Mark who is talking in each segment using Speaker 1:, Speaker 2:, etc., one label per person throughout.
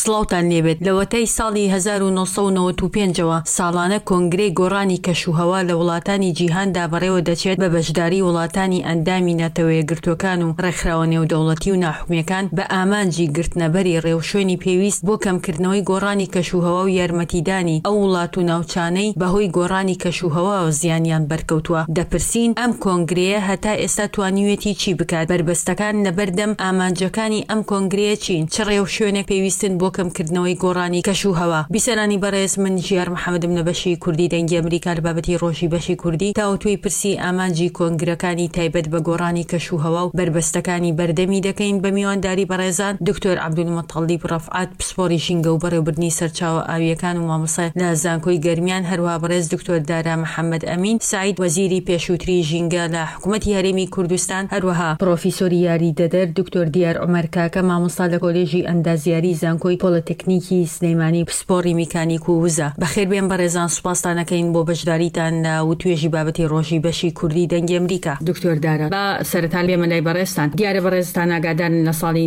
Speaker 1: سڵاوتان لێبێت. لەوەتای ساڵی 1995ەوە ساڵانە کۆنگرەی گۆڕانی کەشوهەوا لە وڵاتانی جیهاندا بەڕێوە دەچێت بە بەشداری وڵاتانی ئەندامی نەتەوەیەگرتوەکان و ڕێکخراوە نێودەوڵەتی و ناحوکمیەکان بە ئامانجی گرتنەبەری ڕێوشوێنی پێویست بۆ کەمکردنەوەی گۆڕانی کەشوهەوا و یارمەتیدانی ئەو وڵات و ناوچانەی بەهۆی گۆڕانی کەشوهەوا و زیانیان بەرکەوتووە. دەپرسین ئەم کۆنگرەیە هەتا ئێستا توانیوێتی چی بکات؟ بربەستەکان لەبەردەم ئامانجەکانی ئەم کۆنگرەیە چین؟ چ ڕێوشوێنێک پێویستن بۆ کەمکردنەوەی گۆڕانی کەشوهەوا؟ بیسەرانی بەڕێز، من ژیار محەممەدم لە بەشی کوردی دەنگی ئەمریکا لە بابەتی ڕۆژی بەشی کوردی تاوتوی پرسی ئامانجی کۆنگرەکانی تایبەت بە گۆڕانی کەشوهەوا و بربەستەکانی بەردەمی دەکەین بە میوانداری بەڕێزان دکتۆر عەبدولمەتەڵیب ڕەفعات، پسپۆڕی ژینگە و بەڕێوەبردنی سەرچاوە ئاویەکان و مامۆستا لە زانکۆی گەرمیان، هەروەها بەڕێز دکتۆر دارا محەممەد ئەمین سعید، وەزیری پێشووتری ژینگە لە حکوومەتی هەرێمی کوردستان، هەروەها پرۆفیسۆری یاری دەدەر دکتۆر دیار عومەر کاکە، مامۆستا لە کۆلێژی ئەندازیاری زانکۆی پۆلتێکنیکی سلەیمانی، پسپۆڕی میکانیک و وزە. بەخێربێن بەڕێزان، سوپاستانەکەین بۆ بەشداریتان و توێژی بابەتی ڕۆژی بەشی کوردی دەنگی ئەمریکا. دکتۆر دارا، بە سەرەتا لێمە لای بەڕێزتان، دیارە بەڕێزتان ئاگادارن لە ساڵی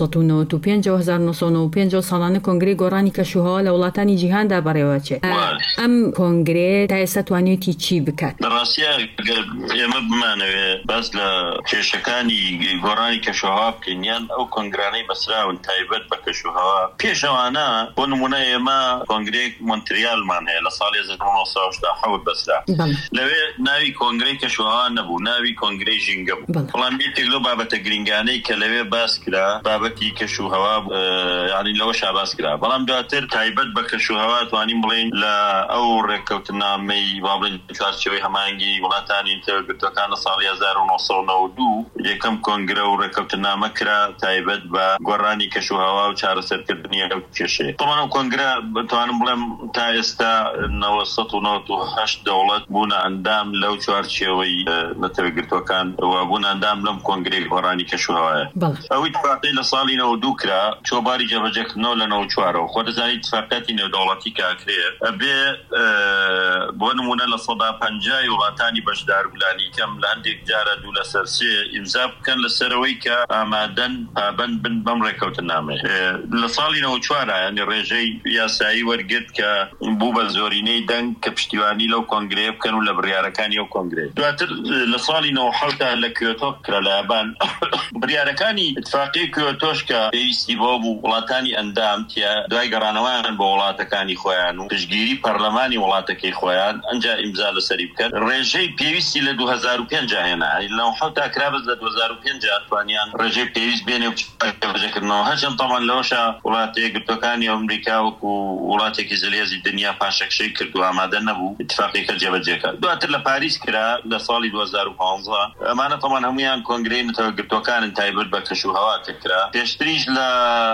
Speaker 1: 1995 ساڵانە کۆنگرەی گۆڕانی کەشوهەوا لە وڵاتانی جیهاندا بەڕێوە چێت. ئەم کۆنگرێ تا ئێستا توانێتی چی بکات؟
Speaker 2: بەڕاستیە ئێمە بمانەوێ باس لە کێشەکانی گۆڕانی کەشوهەوا بکەین، ئەو کۆنگرانەی بەسراون تایبەت بە کەشوهەوا. پێشەوانە بۆ نمونە ئێمە کۆنگرەی مۆنتریالمان هەیە لە ساڵی 1970 بەسرا. لەوێ ناوی کۆنگرەی کەشوهەوا نەبوو، ناوی کۆنگرەی ژینگە بوو. بەڵام یەکێک لەو بابەتە گرنگانەی کە لەوێ باس کرا بابەتی کەشوهەوا، یعنی لەوەشا باس کرا. بەڵام دواتر تایبەت بە کەشوهەوا توانین بڵێن لە ئەو ڕێککەوتنامەی وابڵێن چوارچێوەی هەمانگی وڵاتانی نەتەوەیەکگرتووەکان لە ساڵی 1992 یەکەم کۆنگرە و ڕێککەوتنامە کرا تایبەت بە گۆڕانی کەشوهەوا و چارەسەرکردنی ئەو کێشەیە. طبعاً ئەو کۆنگرە بتوانم بڵێم تا ئێستا 998 دەوڵەت بوونە ئەندام لەو چوارچێوەی نەتەوەیەکگرتووەکان و بوونە ئەندام لەم کۆنگرەی گۆڕانی کەشوهەوایە. ئەوەی اتفاقی لە ساڵی 92 کرا چۆباری جێبەجێکردنەوە لە 94ەوە. خۆ دەزانیت اتفاقیاتی نێودەوڵەتی کاکرێ ئەبێ بۆ نمونە لە 150 وڵاتانی بەشداربوولانی کەم لە هەندێک جارە دوو لەسەر سێ ئیمزا بکەن لەسەرەوەی کە ئامادەن پابەند بن بەم ڕێککەوتنامە. لە ساڵی 94 ینی ڕێژەی یاسایی وەرگرت کە بوو بە زۆرینەی دەنگ کە پشتیوانی لەو کۆنگرەیە بکەن و لە بڕیارەکانی ئەو کۆنگرەیە. دواتر لە ساڵی 97 لە کوێتۆ کرا لە یابان بڕیارەکانی اتفاقی کوێتۆش کە پێویستی بۆ بوو وڵاتانی ئەندام تیا دوای گەڕانەوەیان بۆ وڵاتەکانی خۆیان و پشتگیری پەرلەمانی وڵاتەکەی خۆیان ئەنجا ئیمزا لەسەری بکەن. ڕێژەی پێویستی لە 2005 هێنا لە 7 کرابز لە 2005 توانیان ڕێژەی پێویست بێنێ و بەجێکردنەوە. هەرچەند تەمان لەوەشە وڵاتی گرتوەکانی ئەمریکا وەکو وڵاتێکی زلێزی دنیا پاشەکشەی کرد و ئامادە نەبوو اتفاقیەکە جێبەجێکە. دواتر لە پاریس کرا لە ساڵی 2015. ئەمانە تەمان هەمویان کۆنگرەی نەتەوەیەکگرتوەکانن تایبەت بە کەشوهەوا کرا. پێشتریش لە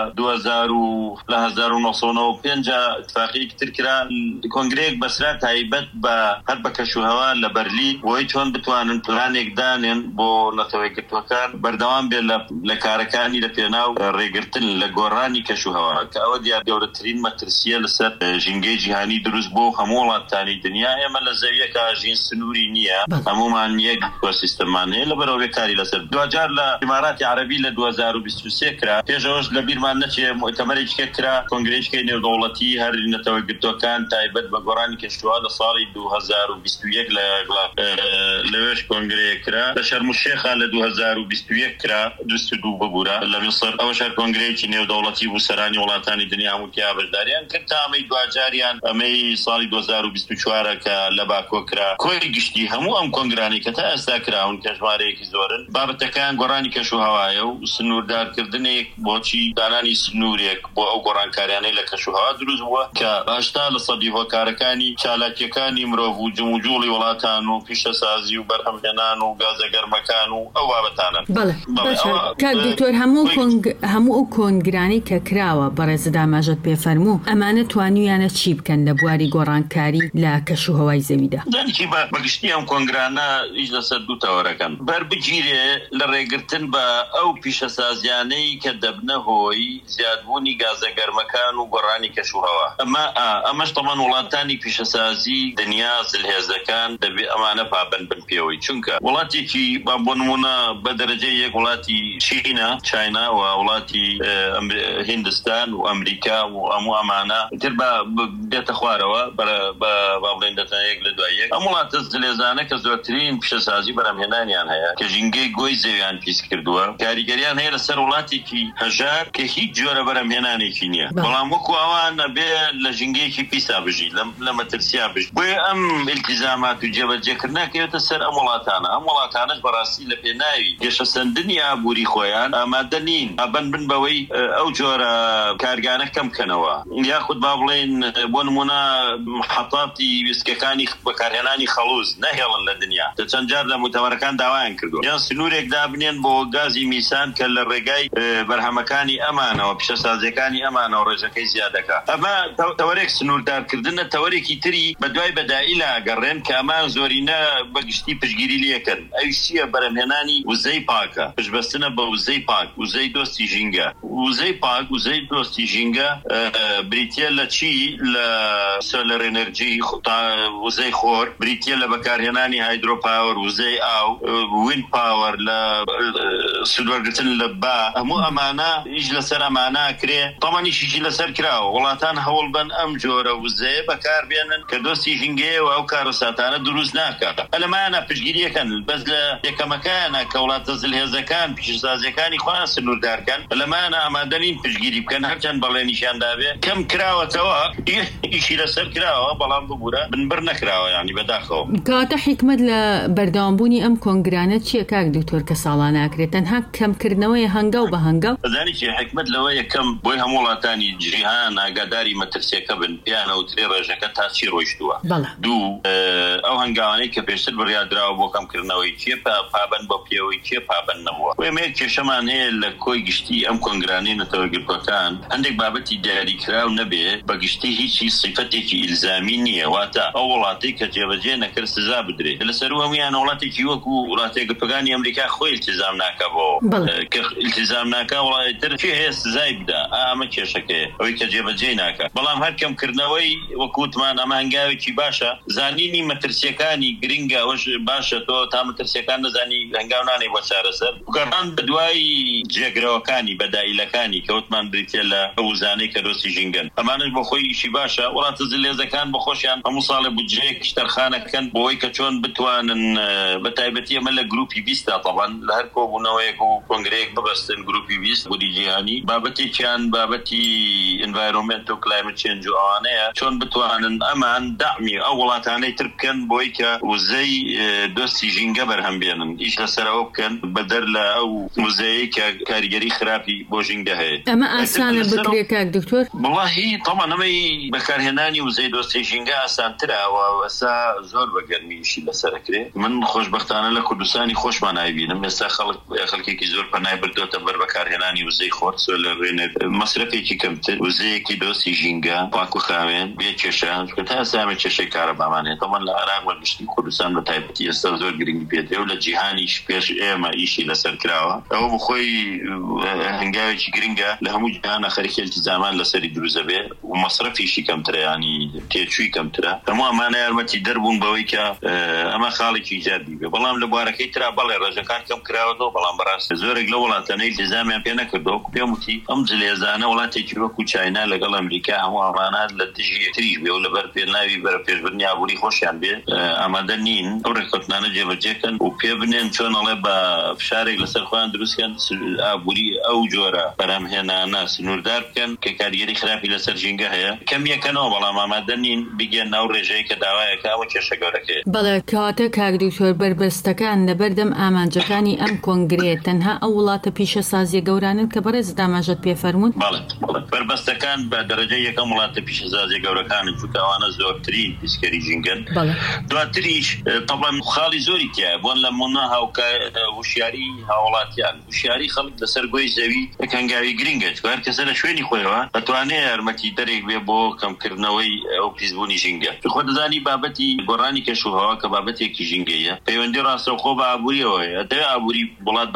Speaker 2: 1995 اتفاقیەکی تر کرا کۆنگرەیەک بەسرا تایبەت بە هەر بە کەشوهەوا لە بەرلین بۆی چۆن بتوانن پلانێک دانێن بۆ نەتەوەیەکگرتوەکان بەردەوام بێت لە کارەکانی لە پێناو ڕێگرتن لە گۆڕانی کەشوهەوا کە ئەوە دیار گەورەترین مەترسیە لەسەر ژینگەی جیهانی دروست بۆ هەموو وڵاتانی دنیا. ئێمە لە زەویەکە ژین سنووری نییە، هەمومان یەک ئیکۆسیستەمان هەیە، لەبەرەوە بێکاری لەسەر. دوجار لە ئیماراتی عەرەبی لە 2023 کرا. پێشەوەش لە بیرمان نەچێ مؤتەمەرێکی کرا کۆنگرەیەکی نێودەوڵەتی هەر نەتەوەیەکگرتوەکان تایبەت بە گۆڕانی کەشوهەوا لە ساڵی 2021 لەوێش کۆنگرەیە کرا. لە شەرم الشێخ لە 2021 کرا 22 ببوورە لە میسر. ئەوە شەر کۆنگرەیەکی نێودەوڵەتی بوو سەرانی وڵاتانی دنیا هەموو تیا بەشداریان کرد تا ئەمەی دوجاریان ئەمەی ساڵی 2024 کە لە باکۆ کرا. کۆی گشتی هەموو ئەم کۆنگرانی کە تا ئێستا کراون کە ژمارەیەکی زۆرن بابەتەکان گۆڕانی کەشوهەوایە و سنووردارکردنێک بۆچی دانانی سنوورێک بۆ ئەو گۆڕانکاریانەی لە کەشوهەوا دروست بووە کە باشتا لە سەدی هۆکارەکانی چالاکیەکانی مرۆڤ و جموجوڵی وڵاتان و پیشەسازی و بەرهەمهێنان و گازەگەرمەکان و ئەو بابەتانە.
Speaker 1: بەڵێ کاک دکتۆر، هەموو ئەو کۆنگرانی کە کراوە بەڕێزدا ماژەت پێفەرموو ئەمانە توانیویانە چی بکەن لە بواری گۆڕانکاری لە کەشوهەوای زەویدا؟
Speaker 2: دانیکی بەگشتی ئەم کۆنگرانە هیچ لەسەر دوو تەوەرەکەن بەربگیرێ لە ڕێگرتن بە ئەو پیشەسازیانەی کە دەبنە هۆی زیادبوونی گازەگەرمەکان و گۆڕانی کەشوهەوا. ئەمەش تەمان وڵاتانی پیشەسازی دنیا زلهێزەکان دەبێ ئەمانە پابەند بن پێوەی، چونکە وڵاتێکی بۆ نمونە بە دەرەجەی یەک وڵاتی چینە چاینا و وڵاتی هیندستان کوردستان و ئەمریکا و هەموو ئەمانە تر بێتە خوارەوە با بڵێن دەتەوێت لە دواییەک ئەم وڵاتە زلێزانە کە زۆرترین پیشەسازی بەرهەمهێنانیان هەیە کە ژینگەی گۆی زەویان پیس کردووە کاریگەریان هەیە لەسەر وڵاتێکی هەژار کە هیچ جۆرە بەرهەمهێنانێکی نییە بەڵام وەکو ئەوان نەبێ لە ژینگەیەکی پیسا بژی لە مەترسیا بژی بۆیە ئەم ئیلتیزامات و جێبەجێکردنا کەوێتە سەر ئەم وڵاتانە ئەم وڵاتانەش بەڕاستی لە پێناوی گەشەسەندنی ئابووری خۆیان ئامادە نین ئابەن بن بەوەی ئەو جۆرە کارگانە کەم بکەنەوە یاخود با بڵێن بۆ نمونە محەطاتی ویسکەکانی بەکارهێنانی خەڵوز نەهێڵن لە دنیا چەند جار لە مؤتەمەرەکان داوایان کردو یان سنوورێک دابنێن بۆ گازی میسان کە لە ڕێگای بەرهەمەکانی ئەمانەوە پیشەسازیەکانی ئەمانەوە ڕێژەکەی زیادەکە ئەمە تەوەرێک سنووردارکردنە تەوەرێکی تری بەدوای بەدائیلا گەڕێن کە ئەمان زۆرینە بەگشتی پشگیری لێکرد ئەوی چییە بەرهەمهێنانی وزەی پاکە پشبەستنە بە وزەی پاک وزەی دۆستی ژینگە وزەی پاک وزەی دۆستی ژینگە بریتیە لە چی لە سۆلەر ئێنەرجی وزەی خۆر بریتیە لە بەکارهێنانی هایدرۆپاوەر وزەی ئاو وین پاوەر لە سودوەرگرتن لە با هەموو ئەمانە هیچ لەسەر ئەمانە کرێ تەمەنیشیشی لەسەر کراوە وڵاتان هەوڵ بن ئەم جۆرە وزەیە بەکاربێنن کە دۆستی ژینگەیە و ئەو کارەساتانە دروست ناکات ئەلەمانە پشگیریەکەن بەس لە یەکەمەکانە کە وڵاتە زلهێزەکان پیشەسازیەکانی خۆیان سنووردارکەن ئەلەمانە ئامادەنین پشگیری بکەن هەرچەند بەڵێنیشیان دابێ کەم کراوەتەوە ئیشی لەسەر کراوە بەڵام ببوورە بنبەر نەکراوە یعنی بەداخەوە
Speaker 1: کاتە حکمت لە بەردەوامبوونی ئەم کۆنگرانە چییە کاک دکتۆر کە ساڵانە ئاکرێت تەنها کەمکردنەوەی هەنگاو بە هەنگاو
Speaker 2: بەزانی چی حکمت لەوە یەکەم بۆی هەموو وڵاتانی جیهان ئاگاداری مەترسیەکە بن پیانەوترێ ڕێژەکە تا چی ڕۆیشتووە دوو ئەو هەنگاوانەی کە پێشتر بڕیادراوە بۆ کەمکردنەوەی چیە پابەند بۆ پێوەی چیە پابەند نەبووە وێمەیە کێشەمان هەیە لە کۆی گشتی ئەم کۆنگرانەی نەتەوەگرتوەکان هەندێک بابەتی دیاریکراو نەبێ بەگشتی هیچی صفەتێکی ئیلزامی نییە واتە ئەو وڵاتی کە جێبەجێ نەکرد سزا بدرێت لەسەر هەمویان وڵاتێکی وەکو وڵاتی گرتوەکانی ئەمریکا خۆی التیزام ناکە بۆ کە التیزام ناکە وڵاتی تر چی هەیە سزای بدا ئەمە کێشەکەیە ئەوەی کە جێبەجێ ناکە بەڵام هەر کەمکردنەوەی وەکوتمان ئەمە هەنگاوێکی باشە زانینی مەترسیەکانی گرنگە ئەوش باشە تۆ تا مەترسیەکان نەزانی هەنگاو بۆ چارەسەر گەڕان بە دوای جێگرەوەکانی بەدائیلەکانی کەوتمان بریتێ لە ئەوزانەی کە دۆستی ژینگەن ئەمانش بۆ خۆی ئیشی باشە وڵاتە زلێزەکان بە خۆشیان هەموو ساڵە بودجەیەکی تەرخانەکەن بۆی کە چۆن بتوانن بە تایبەتی ئەمە لە گروپی 20 طبعا لە هەر کۆبوونەوەیەک و کۆنگرەیەک ببەستن گروپی 20 بودی جیهانی بابەتێکیان بابەتی ئینڤایرۆمنت و کلایمت چێنج و ئەوانەیە چۆن بتوانن ئەمان داعمی ئەو وڵاتانەی تر بکەن بۆی کە وزەی دۆستی ژینگە بەرهەم بێنن ئیش لەسەرەوە بکەن بەدەر لە ئەو وزەیە کە کاریگەری خراپی بۆ ژینگە هەیە
Speaker 1: ئەمە ئاسانە بکرێت کاک دکتۆر
Speaker 2: وڵاهی طبعا ئەمەی بەکارهێنانی وزەی دۆستی ژینگە ئاسانترەوە وەسا زۆر بەگەرمیشی لەسەرەکرێ من خۆشبەختانە لە کوردستانی خۆشمان نایبینم ئێستا خەڵکێکی زۆر پەنای بردوتە بەر بەکارهێنانی وزەی خۆر لە ڕێنێ مەسرفێکی کەمتر وزەیەکی دۆستی ژینگە پاک و خاوێن بێ کێشان تا ئێستا کێشەی کارەبامانێت طبعا لە عێراق وەرگشتی کوردستان بە تایبەتی ئێستا زۆر گرنگی پێدێ و لە جیهانیش پێش ئێمە ئیشی لەسەر کراوە ئەوە بخۆی هەنگاوێکی گرنگە لە هەموو جیهانە خەریکی التیزامان لەسەری دروزە بێ و مەسرفیشی کەمترە ینی تێچووی کەمترە هەموو ئەمانە یارمەتی دەربوون بەوەی کە ئەمە خاڵێکی ایجابی بێ بەڵام لە بوارەکەی ترا بەڵێ ڕێژەکان کەم کراوەتەوە بەڵام بەڕاستە زۆرێک لە وڵاتانەی التیزامیان پێ نەکردەوە پێم وتی ئەم جلێزانە وڵاتێکی وەکو چاینا لەگەڵ ئەمریکا هەموو ئەمانە لە دژی یەکتریش بێ و لەبەر پێناوی بەرە پێشبردننی ئابووری خۆشیان بێ ئامادە نین ئەو ڕێککەوتنانە جێبەجێکەن و پێ بنێن چۆن ئەڵێ بە فشارێک لەسەر خۆیان دروستکەن ئابووری ئەو جۆرە بەرهەمهێنانە سنووردار بکەن کە کاریگەری خراپی لەسەر ژینگە هەیە کەم یەکەنەوە بەڵام ئامادە نین بگەن ناو ڕێژەیە کە داوایەکە ئەوە کێشە گەورەکەیە
Speaker 1: بەڵێ کاتە کاک دکتۆر بربەستەکان لەبەردەم ئامانجەکانی ئەم کۆنگرێت تەنها ئەو وڵاتە پیشەسازیە گەورانن کە بەڕێز داماژەت پێفەرموون
Speaker 2: بربەستەکان بە دەرەجە یەکەم وڵاتە پیشەسازیە گەورەکانن چونکەوانە زۆرترین پیسکەری ژینگەن دواتریش طبعا خاڵی زۆری تایە بۆن لە مونە وشیاری هاوڵاتیان وشیاری خەڵک لەسەر گۆی زەوی هەنگاوی گرنگە هەر کەسە لە شوێنی خۆیەوە دەتوانێت یارمەتی دەرێک بێ بۆ کەمکردنەوەی ئەو پیسبوونی ژینگە خۆ دەزانی بابەتی گۆڕانی کەشوهەوا کە بابەتێکی ژینگەیە پەیوەندی ڕاستەوخۆ بە ئابووریەوەیە دەوێت ئابووری وڵات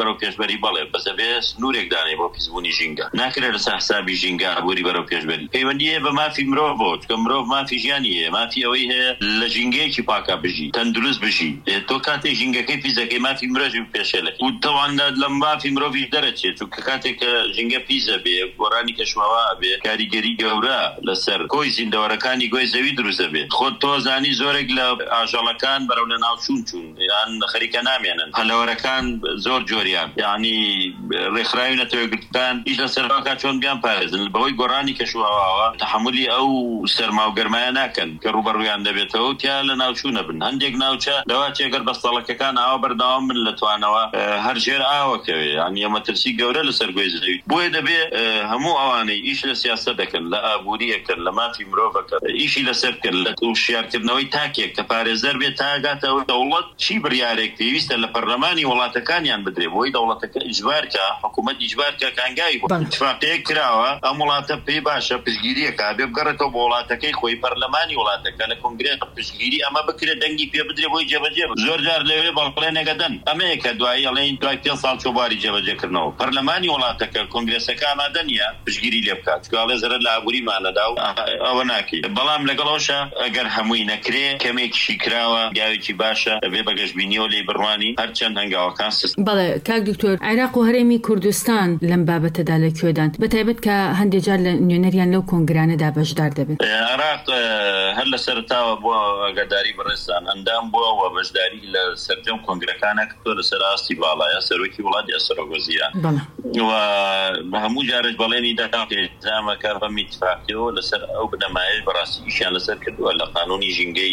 Speaker 2: بەرەو پێشبەری بەڵێ بەسە بێ سنوورێک دانێ بۆ پیسبوونی ژینگە ناکرێت لەسەر حسابی ژینگە عبوری بەرەو پێشبەری پەیوەندیە بە مافی مرۆڤ بۆ چکە مرۆڤ مافی ژیانی هەیە مافی ئەوەی هەیە لە ژینگەیەکی پاکە بژی تەندروست بژی تۆ کاتێک ژینگەکەی پیسەکەی مافی مرۆڤی پێشێلێ و تەواندا لە مافی مرۆڤی دەرەچێت چونکە کاتێک کە ژینگە پیسە بێ گۆڕانی کەشوهەوا بێ کاریگەری گەورە لەسەر کۆی زیندەوەرەکانی گۆی زەوی دروستە بێت خۆت تۆ زانی زۆرێک لە ئاژەڵەکان بەرەو لە ناوچوون چوون یان خەریکە نامێنن هەلەوەرەکان زۆر جۆریان یعنی ڕێکخراوی نەتەوەیەگرتوەکان هیچ لە سەرواکە چۆن بیان پارێزن بەهۆی گۆڕانی کەشوهەواوە تەحمولی ئەو سەرما و گەرمایە ناکەن کە ڕوبەڕوویان دەبێتەوە تیا لە ناوچوونە بن هەندێک ناوچە لەوا تێگەر بەستەڵەکەکان ئاوا بەردەوام من لە توانەوە هەر ژێر ئاوەکەوێ یعنی ئەمە ترسی گەورە لەسەر گوێی زەوی بۆیە دەبێ هەموو ئەوانەی ئیش لە سیاسەت دەکەن لە ئابووریەکەن لە مافی مرۆڤەکە ئیشی لەسەر کرد لە شیارکردنەوەی تاکێک کە پارێزەر بێت تاگاتەوە دەوڵەت چی بڕیارێک پێویستە لە پەرلەمانی وڵاتەکانیان بدرێ بۆی دەوڵەتەکە ئیجبارکە حکوومەت ئیجبارکە کانگاوی اتفاقیەک کراوە ئەم وڵاتە پێی باشە پشتگیریەکە بێ بگەڕێتەوە بۆ وڵاتەکەی خۆی پەرلەمانی وڵاتەکە لە کۆنگرێت پشتگیری ئەمە بکرێت دەنگی پێ بدرێ بۆی جێبەجێ زۆر جار لەوێ بەڵێنێکە دەن ئەمەیەکە دوایی ئەڵێن دوای 5 ساڵ چۆباری جێبەجێکردنەوە پەرلەمانی وڵاتەکە کۆنگرێسەکە ئامادە نییە پشتگیری لێ بکات گاڵێ زەرە لە ئابووریمانەدا و ئەوە ناکەی بەڵام لەگەڵەوەشە ئەگەر هەمووی نەکرێ کەمێکیشی کراوە گاوێکی باشە بێ بەگەشتبینیەوە لێ بڕوانی هەرچەند هەنگاوەکان
Speaker 1: بەڵێ کاک دکتۆر عێراق و هەرێمی کوردستان لەم بابەتەدا لەکوێدان بەتایبەت کە هەندێک جار لە نوێنەریان لەو کۆنگرانەدا بەشدار دەبێت
Speaker 2: عێراق هەر لە سەرتاوە بۆ ئاگاداری بەڕێستان ئەندام بووە و بەشداری لە سەرجەم کۆنگرەکانە کردووە لەسەر ئاستی باڵایە سەرۆکی وڵاتی ئەسەرۆگۆزیە و بە هەموو جارش بەڵێنی داکێزامە کاربەمی اتفاقیەوە لەسەر ئەو بنەمایش بەڕاستی ئیشیان لەسەر کردووە لە قانونی ژینگەی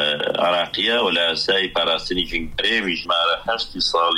Speaker 2: عراقیە و لە یاسای پاراستنی ژینگەرێمی ژمارە 8 ساڵی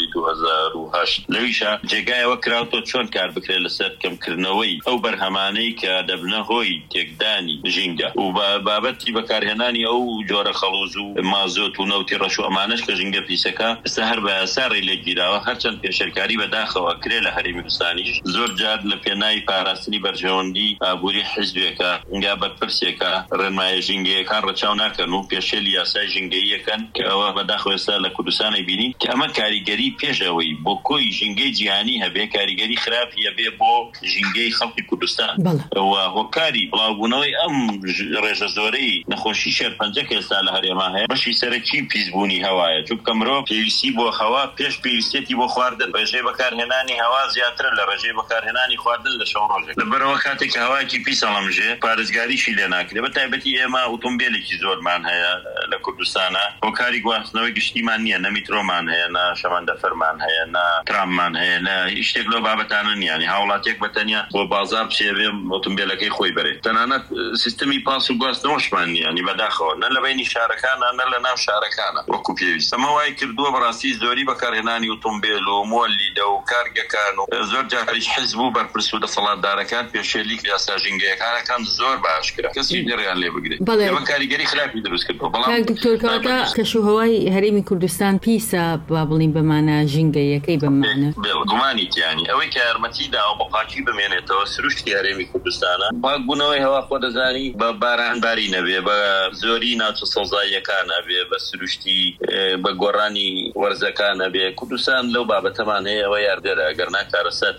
Speaker 2: 2008 لەویشە جێگایەوە کراوتۆ چۆن کار بکرێت لەسەر کەمکردنەوەی ئەو بەرهەمانەی کە دەبنە هۆی تێکدانی ژینگە و بابەتی بەکارهێنانی ئەو جۆرە خەڵوز و مازۆت و نەوتی ڕەش و ئەمانەش کە ژینگە پیسەکە ئێستا هەر بە یاساڕی لێگیراوە هەرچەند پێشەرکاری بەداخەوە کرێ لە هەرێمی کوردستانیش زۆر جار لە پێناوی پاراستنی بەرژەوەندی ئابووری حیزبێکە ئەنگا بەرپرسێکە ڕێنمایە ژینگەیەکان ڕەچاو ناکەن و پێشێلی یاسای ژینگەیەکەن کە ئەوە بەداخەوە ئێستا لە کوردستانی بینی کە ئەمە کاریگەری پێشەوەی بۆ کۆی ژینگەی جیهانی هەبێ کاریگەری خراپی هەبێ بۆ ژینگەی خەڵکی کوردستان و هۆکاری بڵاوبوونەوەی ئەم ڕێژە زۆرەی نەخۆشی شێرپەنجەکە ئێستا لە هەرێما هەیە بەشی سەرەکی پیسبوونی هەوایە چونکە مرۆڤ پێویستی بۆ هەوا پێش پێویستێتی بۆ خواردن ڕێژەی بەکارهێنانی هەوا زیاترە لە ڕێژەی بەکارهێنانی خواردن لە شەو ڕۆژێک لەبەرەوە کاتێک هەوایەکی پیس هەڵەمژێ پارێزگاریشی لێ ناکرێت بەتایبەتی ئێمە ئۆتۆمبیلێکی زۆرمان هەیە لە کوردستانە هۆکاری گواستنەوەی گشتیمان نییە نە میترۆمان هەیە نە شەمەندەفەرمان هەیە نە تراممان هەیە نە هیچ شتێک لەو بابەتانە نیە یعنی هاوڵاتێک بەتەنیا بۆ بازار بچێ ئۆتۆمبیلەکەی خۆی بەرێت تەنانەت سیستەمی پاس و گواستنەوەشمان نیە ینی بەداخەوە نە لە بینی شارەکانە نە لە ناو شارەکانە وەکو پێویست ئەمە وای کردووە بەڕاستی زۆری بەکارهێنانی ئۆتۆمبیل و مۆلیدە و کارگەکان و زۆر جاریش حیزب و بەرپرس و دەسەڵاتدارەکان پێشێلی یاسا ژینگەیەکانەکان زۆر باشکرا کەسی نێڕیان لێ بگرێت ئەمە کاریگەری خراپی دروست کردووە بەڵام
Speaker 1: دکتۆر کەواتە کەشوهەوای هەرێمی کوردستان پیسە با بڵین بەمانە ژینگەیەکەی بمانە
Speaker 2: گومانی تیانی ئەوەی کە یارمەتیدا و بەقاچی بمێنێتەوە سروشتی هەرێمی کوردستانە پاکبوونەوەی هەوا خۆ دەزانی بە بارانباری نەبێ بە زۆری ناوچە سەوزاییەکان نەبێ بە سروشتی بە گۆڕانی وەرزەکان نەبێ کوردستان لەو بابەتەمان هەیە ئەوە یاردێرە ئەگەر ناکارەسات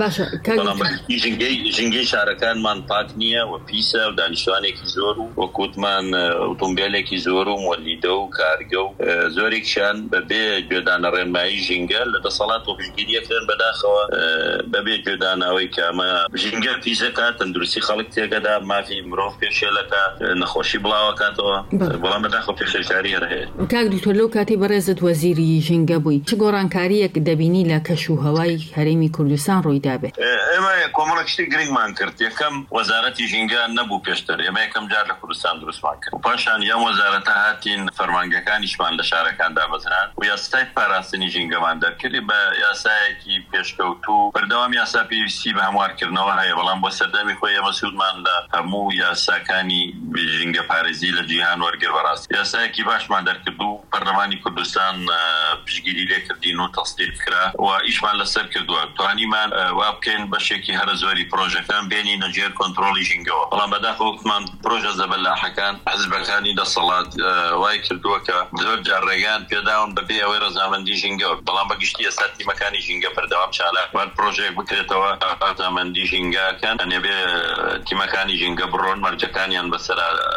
Speaker 2: ژینگەی شارەکانمان پاک نییە و پیسە و دانیشتوانێکی زۆر و وەکوتمان ئۆتۆمبیلێکی زۆر و مۆلیدە و کارگە و زۆرێکشان بەبێ گوێدانە ڕێنمایی ژینگە لە دەسەڵات و پشتگیریەکەن بەداخەوە بەبێ گوێداناوی کامە ژینگە پیسەکە تەندروستی خەڵک تێگەدا مافی مرۆڤ پێشێلەکە نەخۆشی بڵاوەکاتەوە بەڵام بەداخەوە پێشێلکاری هەیە
Speaker 1: کاک دکتۆر لەو کاتی بەڕێزت وەزیری ژینگە بووی چ گۆڕانکاریەک دەبینی لە کەشوهەوای هەرێمی کوردستان ڕووی دابێت
Speaker 2: ئێمە کۆمەڵێک شتی گرنگمان کرد یەکەم وەزارەتی ژینگە نەبوو پێشتر ئێمە یەکەم جار لە کوردستان دروستمان کرد و پاشان یان وەزارەتە هاتین فەرمانگەکانیشمان لە شارەکان دابەزران و یاسای پاراستنی ژینگەمان دەرکردی بە یاسایەکی پێشکەوتوو بەردەوام یاسا پێویستی بە هەموارکردنەوە هەیە بەڵام بۆ سەردەمی خۆی ئێمە سوودمان لە هەموو یاساکانی ژینگە پارێزی لە جیهان وەرگر بەڕاستی یاسایەکی باشمان دەرکرد و پەرلەمانی کوردستان پشگیری لێ کردین و تەستیل کرا و ئیشمان لەسەر کردووە توانیمان وا بکەین بەشێکی هەرە زۆری پرۆژەکان بێنی نەجێر کۆنتڕۆڵی ژینگەوە بەڵام بەداخەوتمان پرۆژە زەبەلاحەکان حزبەکانی دەسەڵات وای کردووە کە زۆر جار ڕێگان پێداون بەبێ ئەوەی ڕەزامەندی ژینگەوە بەڵام بەگشتی ئێستا تیمەکانی ژینگە بەردەوام چالاکوان پرۆژەیەک بکرێتەوە ڕەزامەندی ژینگەکان ئەنێبێ تیمەکانی ژینگە بڕۆن مەرجەکانیان بەسەر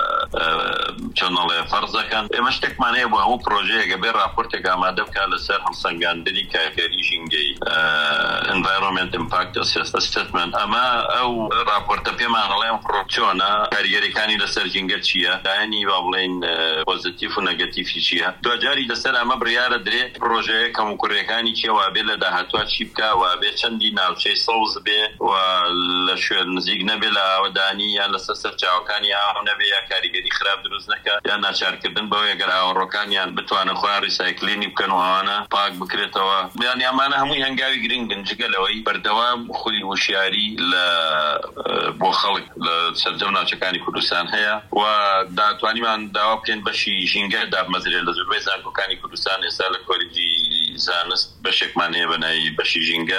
Speaker 2: چۆنەڵێ فەرزەکان ئێمە شتێکمان هەیە بۆ هەموو پرۆژەیەکە بێ راپۆرتێک ئامادە بکات لەسەر هەڵسەنگاندنی کارگەری ژینگەی environment impact assessment ئەمە ئەو راپۆرتە پێمان هەڵێم چۆنە کاریگەریەکانی لەسەر ژینگە چییە دایانی با بڵێن پۆزیتیف و نەگەتیفی چییە دوجاری لەسەر ئەمە بڕیارە درێ پرۆژەیە کەموکوڕیەکانی چیە وابێ لە داهاتوە چی بکە وابێ چەندی ناوچەی سەوز بێ و لە شوێن نزیک نەبێ لە ئاوەدانی یان لەسەر سەرچاوەکانی ئاو نەبێ یا کاریگەری خراپ دروست نەکە یان ناچارکردن بەوەی ئەگەر ئاوەڕۆکانیان بتوانن خۆیان ریسایکلینی بکەن و ئەوانە پاک بکرێتەوە یانی ئەمانە هەمووی هەنگاوی گرنگن جگەلەوەی بەردەوام خولی وشیاری لە بۆ خەڵک لە سەرجەم ناوچەکانی کوردستان هەیە و داتوانیمان داوا بکەین بەشی ژینگە دابمەزرێت لە زۆربەی زانکۆکانی کوردستان ئێستا لە کۆلیجی زانست بەشێکمان هەیە بەناوی بەشی ژینگە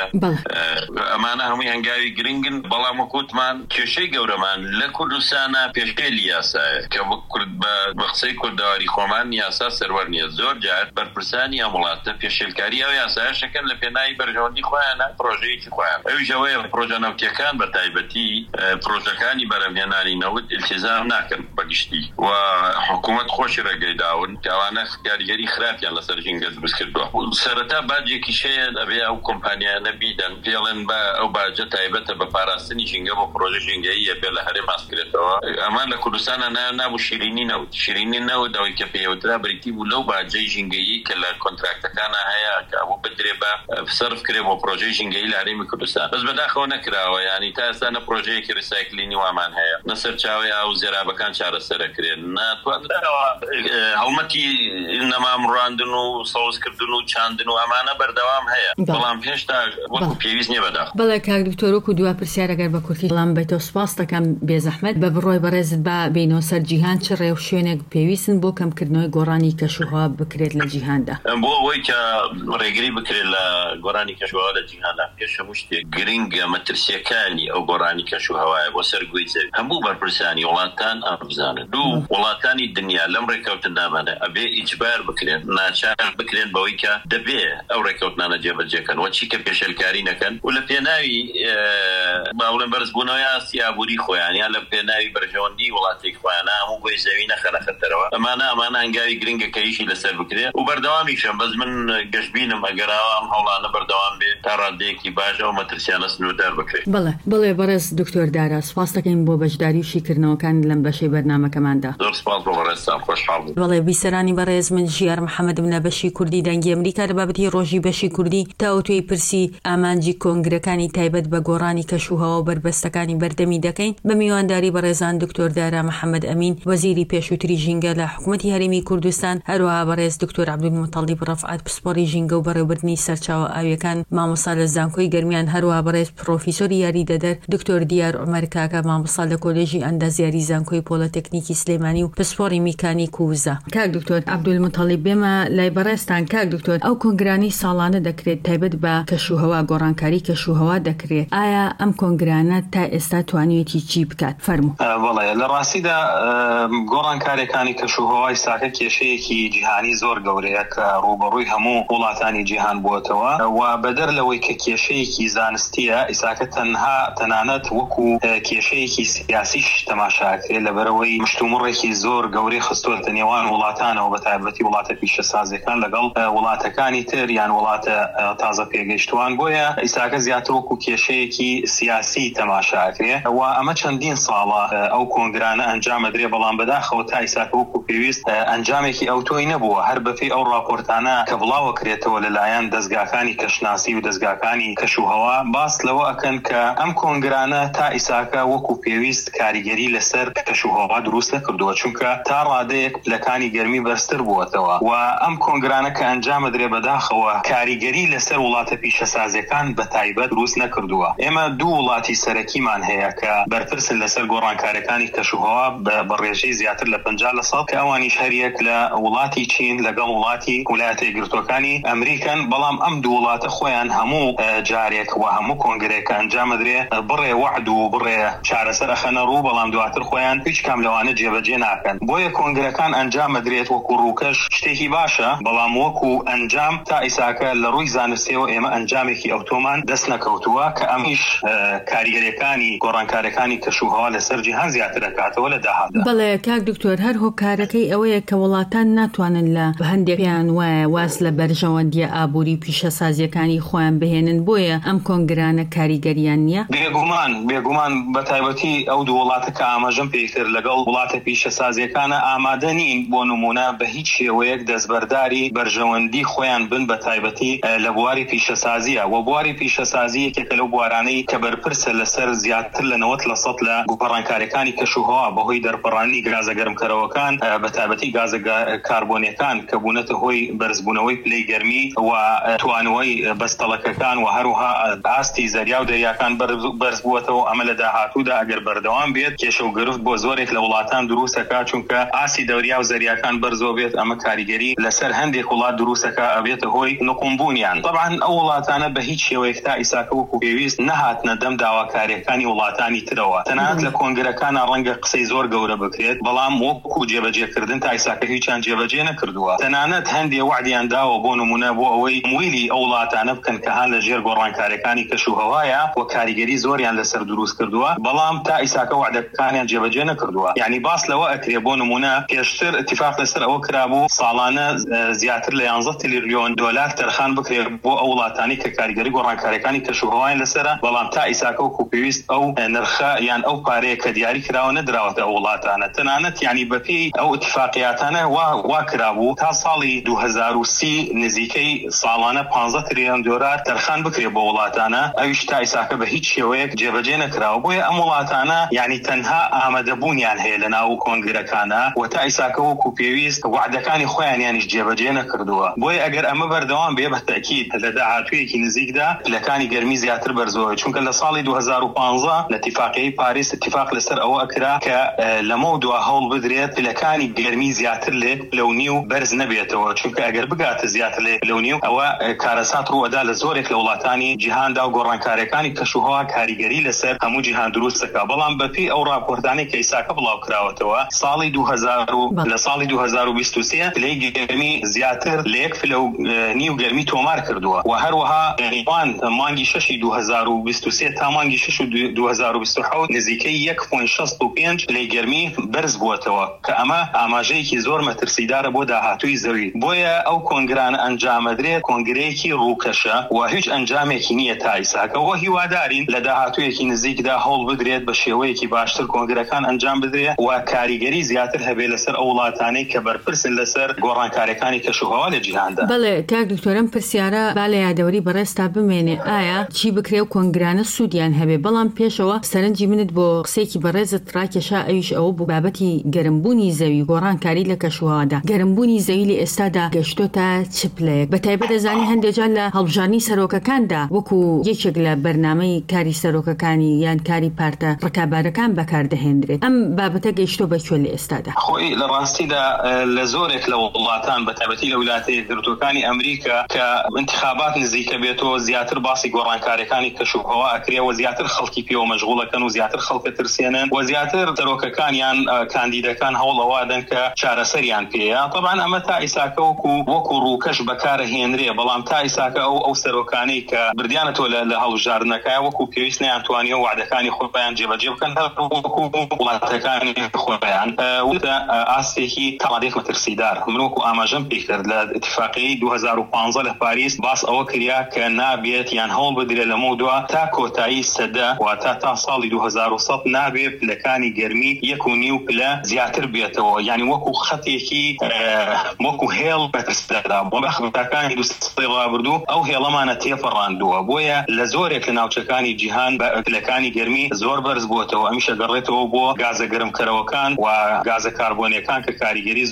Speaker 2: ئەمانە هەمووی هەنگاوی گرنگن بەڵام وەکوتمان کێشەی گەورەمان لە کوردستانە پێشکەلی یاسایە کە بە قسەی کوردەواری خۆمان یاسا سەروەر نییە زۆر جار بەرپرسانی ئەم وڵاتە پێشێلکاری ئەو یاسایەشەکەن لە پێناوی بەرژەوەندی خۆیانە پرۆژەیەکی خۆیان ئەویش ئەوەیە پرۆژە نەوتیەکان بە تایبەتی پرۆژەکانی بەرەمهێنانی نەوت التیزام ناکەن بەگشتی و حکوومەت خۆشی ڕێگەی داون کەوانە کاریگەری خراپیان لەسەر ژینگە دروست کردووە سەرەتا باجێکی شەیە ئەبێ ئەو کۆمپانیانە بیدەن پێڵێن بە ئەو باجە تایبەتە بە پاراستنی ژینگە بۆ پرۆژە ژینگەیە بێ لە هەرێم ماسکرێتەوە ئەمان لە کوردستانە نابوو شیرینی نەوت شیرینی نەوت ئەوەی کە پێوترا بریتی بوو لەو باجەی ژینگەیی کە لە کۆنتراکتەکانە هەیە کە ئەوە بدرێ بە سەرف کرێ بۆ پرۆژەی ژینگەیی لە هەرێمی کوردستان بەس بەداخەوە نەکراوە ینی تا ئێستا نە پرۆژەیەکی ریسایکلینی وامان هەیە نە سەرچاوەی ئاو زێرابەکان چارەسەرەکرێن ناتوانراوە هەڵمەتی نەمامڕاندن و سەوزکردن و چاندن و ئەمانە بەردەوام هەیە بەڵام هێشتا وەکو پێویست نییە بەداخ
Speaker 1: بەڵێ کاک دکتۆر وەکو دوا پرسیار ئەگەر بە کورتی بەڵام بێتەوە سپاس دەکەم بێزەحمەت بە بڕۆی بەڕێزت بە بینەوە سەر جیهان چ ڕێو شوێنێک پێویستن بۆ کەمکردنەوەی گۆڕانی کەشوهەوا بکرێت لە جیهاندا
Speaker 2: بۆ ئەوەی کە ڕێگری بکرێت لە گۆڕانی کەشوهەوا لە جیهاندا پێش هەموو شتێک گرنگە مەترسیەکانی ئەو گۆڕانی کەشوهەوایە بۆ سەرگوێی زەوی هەموو بەرپرسانی وڵاتان ئەبزانن دوو وڵاتانی دنیا لەم ڕێکەوتنامانە ئەبێ ئیجبار بکرێن ناچار بکرێن بەوەی کە دەبێ ئەو ڕێکەوتنانە جێبەجێکەن و چی کە پێشێلکاری نەکەن و لە پێناوی باوڵێن بەرزبوونەوەی ئاسیابووری خۆیان یا لە پێناوی بەرژەوەندی وڵاتێک خۆیانە هەموو بۆی زەوی نەخەنە خەتەرەوە ئەمانە هەنگاوی گرنگە کە ئیشی لەسەر بکرێت و بەردەوامیشم بەس من گەشتبینم ئەگەراوە ئەم هەوڵانە بەردەوام بێت تا ڕادەیەکی باشە و مەترسیانە سنووردار بکرێت
Speaker 1: بڵێ بەڕێز دکتۆر دارا سپاس دەکەین بۆ بەشداری و شیکردنەوەکان لەم بەشەی بەرنامەکەماندا
Speaker 2: زۆر سپاس بۆ بەڕێزتان خۆشحاڵ بووم
Speaker 1: بەڵێ بیسەرانی بەڕێز من ژیار محەممەدم لە بەشی کوردی دەنگی ئەمریکا لە بابەتی ڕۆژی بەشی کوردی تاوتوی پرسی ئامانجی کۆنگرەکانی تایبەت بە گۆڕانی کەشوهەوا و بربەستەکانی بەردەمی دەکەین بە میوانداری بەڕێزان دکتۆر دارا محەممەد ئەمین وەزیری پێشووتری ژینگە لە حکوومەتی هەرێمی کوردستان هەروەها بەڕێز دکتۆر عەبدولموتەڵیب ڕەفعەت پسپۆڕی ژینگە و بەڕێوەبردنی سەرچاوە ئاویەکان مامۆستا لە زانکۆی گەرمیان هەروەها بەڕێز پرۆفیسۆری یاری دەدەر دکتۆر دیار عومەر کاکە مامۆستا لە کۆلێژی ئەندازیاری زانکۆی پۆلۆتێکنیکی سلێمانی و پسپۆڕی میکانیک و وزە کاک دکتۆر عەبدولموتەڵیب بێمە لای بەڕێزتان کاک دکتۆر ئەو کۆنگرانی ساڵانە دەکرێت تایبەت بە کەشوهەوا گۆڕانکاری کەشوهەوا دەکرێت ئایا ئەم کۆنگرانە تا ئێستا توانێتی چی بکات فەرموو
Speaker 3: بەڵێ لە ڕاستیدا گۆڕانکاریەکانی کەشوهەوای ساکە کێشەیەکی جیهانی زۆر گەورەیە کە ڕوبەڕووی هەموو وڵاتانی جیهان بووەتەوە و بەدەر لەوەی کە کێشەیەکی زانستیە ئیساکە تەنانەت وەکو کێشەیەکی سیاسیش تەماشاکرێت لەبەرەوەی مشتومڕێکی زۆر گەورەی خستووەتە نێوان وڵاتانەوە بە تایبەتی وڵاتە پیشەسازیەکان لەگەڵ وڵاتەکانی تر یان وڵاتە تازە پێگەیشتوان بۆیە ئیساکە زیاتر وەکو کێشەیەکی سیاسی تەماشاکرێت و ئەمە چەندین ساڵە ئەو کۆنگرانە ئەنجامەدرێ بەڵام بەداخەوە تا ئیساکە وەکو پێویست ئەنجامێکی ئەوتۆی نەبووە هەر بەپێی ئەو راپۆرتانە کە بڵاوەکرێتەوە لەلایەن دەستگاکانی کەشناسی و دەستگاکانی کەشوهەوا باس لەوە ئەکەن کە ئەم کۆنگرانە تا ئیساکە وەکو پێویست کاریگەری لەسەر کەشوهەوا دروست نەکردووە چونکە تا ڕادەیەک پلەکانی گەرمی بەرزتر بووەتەوە و ئەم کۆنگرانە کە ئەنجام درێ بەداخەوە کاریگەری لەسەر وڵاتە پیشەسازیەکان بە تایبەت دروست نەکردووە. ئێمە دوو وڵاتی سەرەکیمان هەیە کە بەرپرسن لەسەر گۆڕانکاریەکانی کەشوهەوا بە ڕێژەی زیاتر لە 50% کە ئەوانیش هەریەک لە وڵاتی چین لەگەڵ وڵاتی ویلایەتە یەکگرتووەکانی ئەمریکن. بەڵام ئەم دوو وڵاتە خۆیان هەموو جارێک و هەموو کۆنگرێک کە ئەنجام درێ بڕێ وعد و بڕێ چارەسەر ئەخەنە ڕوو، بەڵام دواتر خۆیان هیچ کام لەوانە جێبەجێ ناکەن. بۆیە کۆنگرەکان ئەنجام درێت وەکو ڕووکەش شتێکی باشە، بەڵام وەکو ئەنجام تا ئیساکە لە ڕووی زانستیەوە ئێمە ئەنجامێکی ئەوتۆمان دەست نەکەوتووە کە ئەمیش کاریگەریەکانی گۆڕانکاریەکانی کەشوهەوا لەسەر جیهان زیاتر دەکاتەوە لە داهاتدا.
Speaker 1: بەڵێ کاک دکتۆر، هەر هۆکارەکەی ئەوەیە کە وڵاتان ناتوانن لە هەندێکیان وایە واز لە بەرژەوەندیە ئابووری پیشەسازیەکانی خۆیان بهێنن، بۆیە ئەم کۆنگرانە کاریگەریان نییە؟
Speaker 3: بێگومان بە تایبەتی ئەو دوو وڵاتە کە ئاماژەم پێیتر لەگەڵ وڵاتە پیشەسازیەکانە ئامادە نین بۆ نمونە بە هیچ شێوەیەک دەستبەرداری بەرژەوەندی خۆیان بن بە تایبەتی لە بواری پیشەسازیە. و بواری پیشەسازی یەکێکە لەو بوارانەی کە بەرپرسە لەسەر زیاتر لە 90% لە گۆڕانکاریەکانی کەشوهەوا بەهۆی دەرپەڕانی گازە گەرمکەرەوەکان بە تایبەتی گازە کاربۆنیەکان کە بوونەتە هۆی بەرزبوونەوەی پلەی گەرمی و توانەوەی بەستەڵەکەکان و هەروها ئاستی زەریا و دەریاکان بەرز بووەتەوە. ئەمە لە داهاتوودا ئەگەر بەردەوام بێت کێشە و گرفت بۆ زۆرێک لە وڵاتان دروستەکە، چونکە ئاستی دەوریا و زەریاکان بەرزۆ بێت، ئەمە کاریگەری لەسەر هەندێک وڵات دروستەکە ئەبێتە هۆی نقمبوونیان. طبعا ئەو وڵاتانە بە هیچ شێوەیەک تا ئیساکە وەکو پێویست نەهاتنە دەم داواکاریەکانی وڵاتانی ترەوە. تەنانەت لە کۆنگرەکانە ڕەنگە قسەی زۆر گەورە بکرێت، بەڵام وەکو جێبەجێکردن تا ئیساکە هیچیان جێبەجێ نەکردووە. تەنانەت هەندێ وعدیان داوە بۆ نمونە بۆ ئەوەی مویلی ئەو وڵاتانە بکەن کە هەن لە ژێر گۆڕانکاریەکانی کەشوهەوایە و کاریگەری زۆریان لەسەر دروست کردووە، بەڵام تا ئیساکە وعدەکانیان جێبەجێ نەکردووە. یعنی باس لەوە ئەکرێ بۆ نمونە پێشتر اتفاق لەسەر ئەوە کرابوو ساڵانە زیاتر لە 11 تریلیۆن دۆلار تەرخان بکرێت بۆ ئەو وڵاتانی کە کاریگەری گۆڕانکاریەکانی کەشوهەوایان لەسرە، بەڵام تا ئیساکە وەکو پێویست ئەو نرخە یان ئەو پارەیە کە دیاری کراوە نەدراوەتە ئەو وڵاتانە. تەنانەت یعنی بەپێی ئەو اتفاقیاتانە وا کرابوو تا ساڵی 2030 نزیکەی ساڵانە 15 تریلیۆن دۆلار تەرخان بکرێت بۆ وڵاتانە، ئەویش تا ئیساکە بە هیچ شێوەیەک جێبەجێ نەکراوە. بۆیە ئەم وڵاتانە یعنی تەنها ئامادەبوونیان هەیە لە ناو کۆنگرەکانە و تا ئیساکە وەکو پێویست وعدەکانی خۆیان یانیش جێبەجێ نەکردووە. بۆیە ئەگەر ئەمە بەردەوام بێ بە تاکید لە داهاتوویەکی نزیکدا پلەکانی گەرمی زیاتر بەرزەوە، چونکە لە ساڵی 2015 لە اتفاقیەی پاریس اتفاق لەسەر ئەوە ئەکرا کە لەمە دوا هەوڵ بدرێت پلەکانی گەرمی زیاتر لێک لەونی و بەرز نەبێتەوە، چونکە ئەگەر بگاتە زیاتر لێک لەونی و ئەوە کارەسات ڕوەدا لە زۆرێک لە وڵاتانی جیهاندا و گۆڕانکاریەکانی کەشوهەوا کاریگەری لەسەر هەموو جیهان دروستەکە. بەڵام بەپێی ئەو راپۆرتانەی کە ئیساکە بڵاو کراوەتەوە ساڵی 2023 پلەی گەرمی زیاتر لە 1.5 گەرمی تۆمار کردووە و هەروەها ڕیوان مانگی 6 2023 تا مانگی 6 2027 نزیکەی 1.65 پلەی گەرمی بەرز بووەتەوە، کە ئەمە ئاماژەیەکی زۆر مەترسیدارە بۆ داهاتووی زەوی. بۆیە ئەو کۆنگرانە ئەنجامەدرێت کۆنگرەیەکی ڕووکەشە و هیچ ئەنجامێکی نییە تا ئیساکەەوە هیوادارین لە داهاتوویەکی نزیکدا هەوڵ بدرێت بە شێوەیەکی باشتر کۆنگرەکان ئەنجام بدرێت و کاریگەری زیاتر هەبێت لەسەر ئەو وڵاتانەی کە بەرپرسن لەسەر گۆڕانکاریەکانی کەشوهەوا لە جیهاندا.
Speaker 1: بەڵێ کاک دکتۆرم پرسیارە با لە یادەوەری بەڕێستا بمێنێ ئایا چی بکرێ و کۆنگرانە سوودیان هەبێ. بەڵام پێشەوە سەرنجی منت بۆ قسێکی بەڕێزت ڕاکێشا، ئەویش ئەوە بوو بابەتی گەرمبوونی زەوی گۆڕانکاری لە کەشوهەوادا. گەرمبوونی زەوی لە ئێستادا گەشتۆتە چ پلەیەک؟ بەتایبەت دەزانی هەندێکجار لە هەڵبژارنی سەرۆکەکاندا وەکو یەکێک لە بەرنامەی کاری سەرۆکەکانی یان کاری پارتە ڕکابارەکان بەکاردەهێنرێت. ئەم بابەتە گەشتۆ بەکوێ لە ئێستادا؟
Speaker 3: خۆی لە ڕاستیدا لە زۆرێک لە وڵاتان بەتایبەتی لە ویلایەتە یەکگرتووەکانی ئەمریکا کە انتخابات نزیکە بێتەوە زیاتر باسی گۆڕانکاریەکانی کەشوهەوا ئەکرێ و زیاتر خەڵکی پێوە مەشغوڵەکەن و زیاتر خەڵکە ترسێنن و زیاتر سەرۆکەکانیان کاندیدەکان هەوڵ ئەوادەن کە چارەسەریان پێەیە. طبعا ئەمە تا ئیساکە وەکو ڕووکەش بەکارە هێنرێ، بەڵام تا ئیساکە ئەو سەرۆکانەی کە بردیانەتەوە لە هەڵبژاردنەکە وەکو پێویست نەیانتوانیوە وعدەکانی خۆیان جێبەجێ بکەن وەکو وڵاتەکانی خۆیان وتە ئاستێکی تاڵادێک مەترسیدار. من وەکو ئاماژەم پێ کرد لە اتفاقیەی 2015 لە پاریس باس ئەوە کریا کە نابێت یان هەوڵ بدرێت لە مەودووە تا کۆتایی سەدە واتە تا ساڵی 2100 نابێت پلەکانی گەرمی 1.5 پلە زیاتر بێتەوە، یعنی وەکو خەتێکی وەکو هێڵ مەترسیدارا بۆ بەخبتەکانی دووسڵی ڕابردوو ئەو هێڵەمانە تێپەڕاندووە. بۆیە لە زۆرێک لە ناوچەکانی جیهان بە پلەکانی گەرمی زۆر بەرز بووەتەوە. ئەمیشە گەڕێتەوە بۆ گازە گەرمکەرەوەکان و گازە کاربۆنیەکان کە کاریگەری زۆر خراپ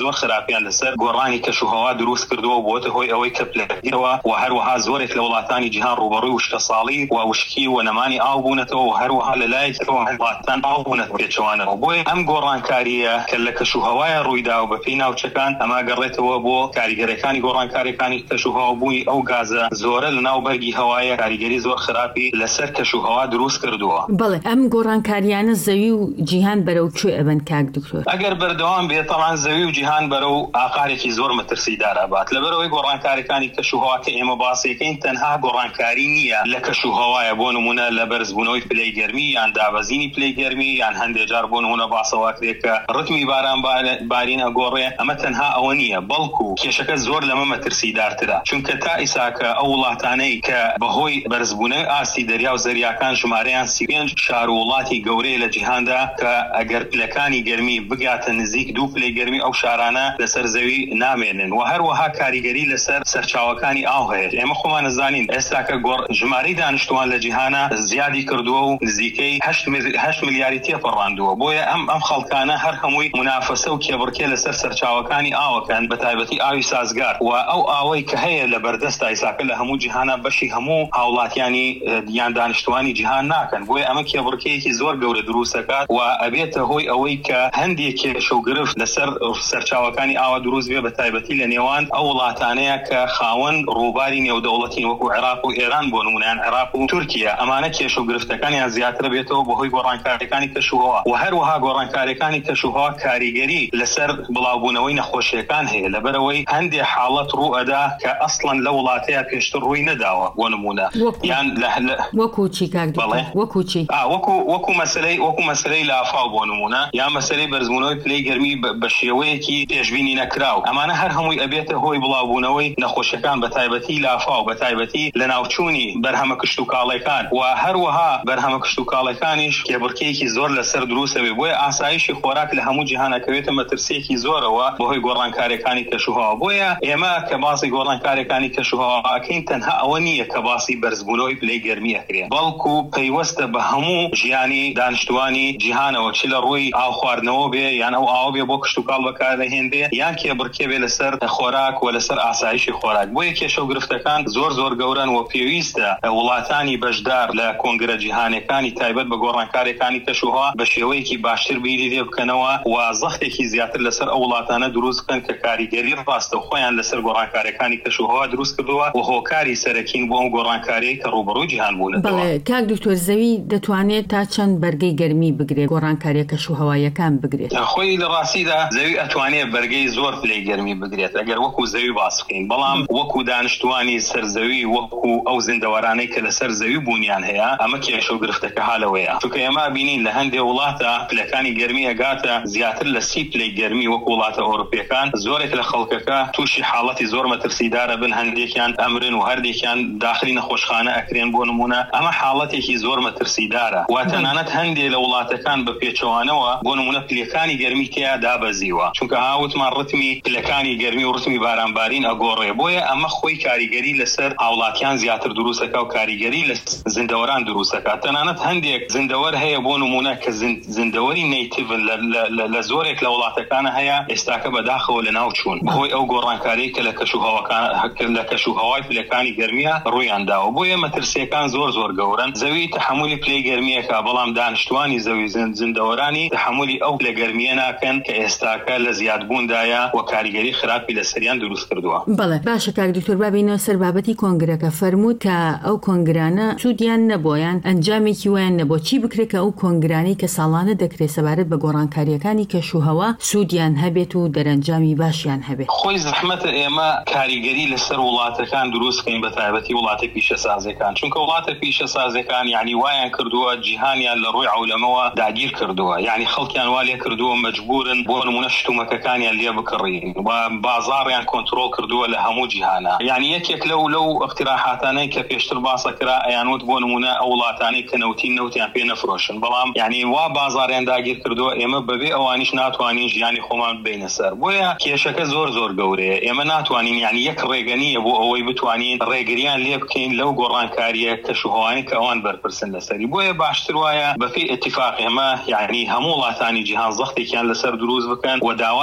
Speaker 3: خراپیان لەسەر گۆڕانی کەشوهەوا دروست کردووە بۆتە هۆی ئەوەی کە پلەکەوە و هەروەها زۆرێک لە وڵاتانی جیهان ڕوبەڕووی وشکە ساڵی و وشکی و نەمانی ئاو بوونەتەوە و هەروەها لەلایەکەوە وڵاتان ئاو بوونەتەوە پێچەوانەوە. بۆیە ئەم گۆڕانکاریە کە لە کەشوهەوایە ڕوویدا و بەپێی ناوچەکان ئەمە گەڕێتەوە بۆ کاریگەرەکانی گۆڕانکاریەکانی کەشوهەوا بووی ئەو گازە زۆرە لە ناو بەرگی هەوایە کاریگەری زۆر خراپی لەسەر کەشوهەوا دروست کردووە.
Speaker 1: بەڵێ ئەم گۆڕانکاریانە زەوی و جیهان بەرەو کوێ ئەبن کاک دکتۆر؟
Speaker 3: ئەگەر بەردەوام بێت تەمان زەوی و جیهان بەرەو ئاقارێکی زۆر مەترسیدار ئەبات لەبەرەوەی گۆڕانکاریەکانی کەشوهەوا کە ئێمە باسیەکەین تەنها گۆڕانکاری نییە لە کەشوهەوایە بۆ نمونە لە بەرزبوونەوەی پلەی گەرمی یان دابەزینی پلەی گەرمی یان هەندێک جار بۆ نمونە باسەواکرێت کە ڕتمی باران بارین ئەگۆڕێ ئەمە تەنها ئەوە نییە بەڵکو کێشەکە زۆر لەمە مەترسیدارترە چونکە تا ئیساکە ئەو وڵاتانەی کە بەهۆی بەرزبوونەوەی ئاستی دەریا و زەریاکان ژمارەیان 35 شار و وڵاتی گەورەی لە جیهاندا کە ئەگەر پلەکانی گەرمی بگاتە نزیک 2 پلەی گەرمی ئەو شارانە لەسەر زەوی نامێنن و هەروەها کاریگەری لەسەر سەرچاوەکانی ئاو هەیە. ئێمە خۆمان نەزانین ئێستا کە ژمارەی دانیشتوان لە جیهانە زیادی کردووە و نزیکەی 8 ملیاری تێپەڕاندووە. بۆیە ئەم خەڵکانە هەر هەمووی منافەسە و کێبڕکێ لەسەر سەرچاوەکانی ئاوەکەن بە تایبەتی ئاوی سازگار و ئەو ئاوەی کە هەیە لە بەردەستا ئیساکە لە هەموو جیهانە بەشی هەموو هاوڵاتیانی یان دانیشتوانی جیهان ناکەن. بۆیە ئەمە کێبڕکەیەکی زۆر گەورە دروست دەکات و ئەبێتە هۆی ئەوەی کە هەندێک کێشە و گرفت لەسەر سەرچاوەکانی ئاوا دروست بێ بە تایبەتی لە نێوان ئەو وڵاتانەیە کە خاوەن ڕووباری نێودەوڵەتین وەکو عێراق و ئێران بۆ نمونەیان عێراق و تورکیا ئەمانە کێشە و گرفتەکانیان زیاتر بێتەوە بەهۆی گۆڕانکاریەکانی کەشوهەوا و هەروەها گۆڕانکاریەکانی کەشوهەوا کاریگەری لەسەر بڵاوبوونەوەی نەخۆشیەکان هەیە لەبەرەوەی هەندێک حاڵەت ڕوو ئەدا کە ئەسڵەن لە وڵاتەیە پێشتر ڕووی نەداوە بۆ نمونە یان
Speaker 1: وەکو چی کاک دکتۆر؟ وەکو چی؟
Speaker 3: وەکو مەسەلەی لافاو بۆ نمونە یان مەسەلەی بەرزبوونەوەی پلەی گەرمی بە شێوەیەکی پێشبینی نەکراو ئەمانە هەر هەمووی ئەبێتە هۆی بڵاوبوونەوەی نەخۆشیەکان بە تایبەتی لافاو بە تایبەتی لە ناوچوونی بەرهەمە کشت و کاڵەکان و هەروەها بەرهەمە کشت و کاڵەکانیش کێبڕکەیەکی زۆر لەسەر دروستەوێ. بۆیە ئاسایشی خۆراک لە هەموو جیهانەکەوێتە مەترسیەکی زۆرەوە بەهۆی گۆڕانکاریەکانی کەشوهەوا. بۆیە ئێمە کە باسی گۆڕانکاریەکانی کەشوهەوا ئەکەین تەنها ئەوە نییە کە باسی بەرزبوونەوەی پلەی گەرمی ئەکرێن بەڵکو پەیوەستە بە هەموو ژیانی دانیشتوانی جیهانەوە چ لە ڕووی ئاو خواردنەوە بێ یان ئەو ئاو بێ بۆ کشت و کاڵ بەکارهێنبێ یان کێبڕکێ بێ لەسەر خۆراک و لەسەر ئاسایشی خۆراک. بۆیە کێشە و گرفتەکان زۆر گەورن و پێویستە وڵاتانی بەشدار لە کۆنگرە جیهانەکانی تایبەت بە گۆڕانکاریەکانی کەشوهەوا بە شێوەیەکی باشتر بیری لێ بکەنەوە و زەختێکی زیاتر لەسەر ئەو وڵاتانە دروست بکەن کە کاریگەری ڕاستە خۆیان لەسەر گۆڕانکاریەکانی کەشوهەوا دروست کردووە و هۆکاری سەرەکین بۆ ئەم گۆڕانکاریە کە ڕوبەڕووی جیهان بوون.
Speaker 1: بەڵێ کاک دکتۆر زەوی دەتوانێت تا چەند بەرگەی گەرمی بگرێت گۆڕانکاریە کەشوهەوایەکان بگرێت؟
Speaker 3: خۆی لە ڕاستیدا زەوی ئەتوانێت بەرگەی زۆر پلەی گەرمی بگرێت ئەگەر وەکو زەوی باس بکەین بەڵام وەکو دانیشتوانی سەرزەوی وەکو ئەو زیندەوەرانەی کە لەسەر زەوی بوونیان هەیە ئەمە کێشە و گرفتەکە هالەوەیە چونکە ئێمە بینین لە هەندێک وڵاتە پلەکانی گەرمی ئەگاتە زیاتر لە 30 پلەی گەرمی وەکو وڵاتە ئەوروپیەکان زۆرێک لە خەڵکەکە تووشی حاڵەتی زۆر مەترسیدارە بن هەندێکیان ئەمرن و هەردێکیان داخلی نەخۆشخانە ئەکرێن بۆ نمونە ئەمە حاڵەتێکی زۆر مەترسیدارە و تەنانەت هەندێک لە وڵاتەکان بە پێچەوانەوە بۆ نمونە پلەکانی گەرمی تیا دابەزیوە چونکە هاوتمان ڕتمی پلەکانی گەرمی و ڕتمی بارانبارین ئەگۆڕێ. بۆیە ئەمە خۆی کاریگەری لەسەر هاوڵاتیان زیاتر دروستەکە و کاریگەری لە زیندەوەران دروستەکە. تەنانەت هەندێک زیندەوەر هەیە بۆ نمونە کە زیندەوەری نەیتیڤن لە زۆرێک لە وڵاتەکانە هەیە ئێستاکە بەداخەوە لە ناو چوون بەهۆی ئەو گۆڕانکاری کە لە کەشوهەوای پلەکانی گەرمیە ڕوویان داوە. بۆیە مەترسیەکان زۆر گەورن. زەوی تەحملی پلەی گەرمیەکە بەڵام دانیشتوانی زەوی زیندەوەرانی تەحملی ئەو پلە گەرمیە ناکەن کە ئێستاکە لە زیادبووندایە و کاریگەری خراپی لە سەریان دروست کردووە.
Speaker 1: بەڵێ باشە کاک دکتۆر بابینەوە سەر بابەتی کۆنگرەکە فەرمووت کە ئەو کۆنگرانە سوودیان نەبۆیان ئەنجامێکی ویان نەبۆ چی بکرێت کە ئەو کۆنگرانەی کە ساڵانە دەکرێت سەبارەت بە گۆڕانکاریەکانی کەشوهەوا سوودیان هەبێت و دەرەنجامی باشیان هەبێت؟
Speaker 3: خۆی زەحمەتە ئێمە کاریگەری لەسەر وڵاتەکان دروستکەین بە تایبەتی وڵاتە پیشەسازەکان چونکە وڵاتە پیشەسازەکان یعنی وایان کردووە جیهانیان لە ڕووی عولەمەوە داگیر کردووە یعنی خەڵکیان وا لێ کردووە مەجبورن بۆ نمونە شتومەکەکانیان لێ بکڕین و بازاڕیان کۆنتڕۆڵ کردووە لە هەموو جیهانە. یعنی یەکێک لەو اقتراحاتانەی کە پێشتر باسەکرا ئەیانوت بۆ نمونە ئەو وڵاتانەی کە نەوتیان پێ نەفرۆشن بەڵام یعنی وا بازاڕیان داگیر کردووە ئێمە بەبێ ئەوانیش ناتوانین ژیانی خۆمان بینە سەر. بۆیە کێشەکە زۆر گەورەیە. ئێمە ناتوانین یعنی یەک ڕێگەنیە بۆ ئەوەی بتوانین ڕێگریان لێ بکەین لەو گۆڕانکاریە کەشوهەوانی کە ئەوان بەرپرسن لەسەری. بۆیە باشتر وایە بەپێی ئەتیفاق ئێمە یعنی هەموو وڵاتانی جیهان زەختێکیان لەسەر دروست بکەن و داوایان لێ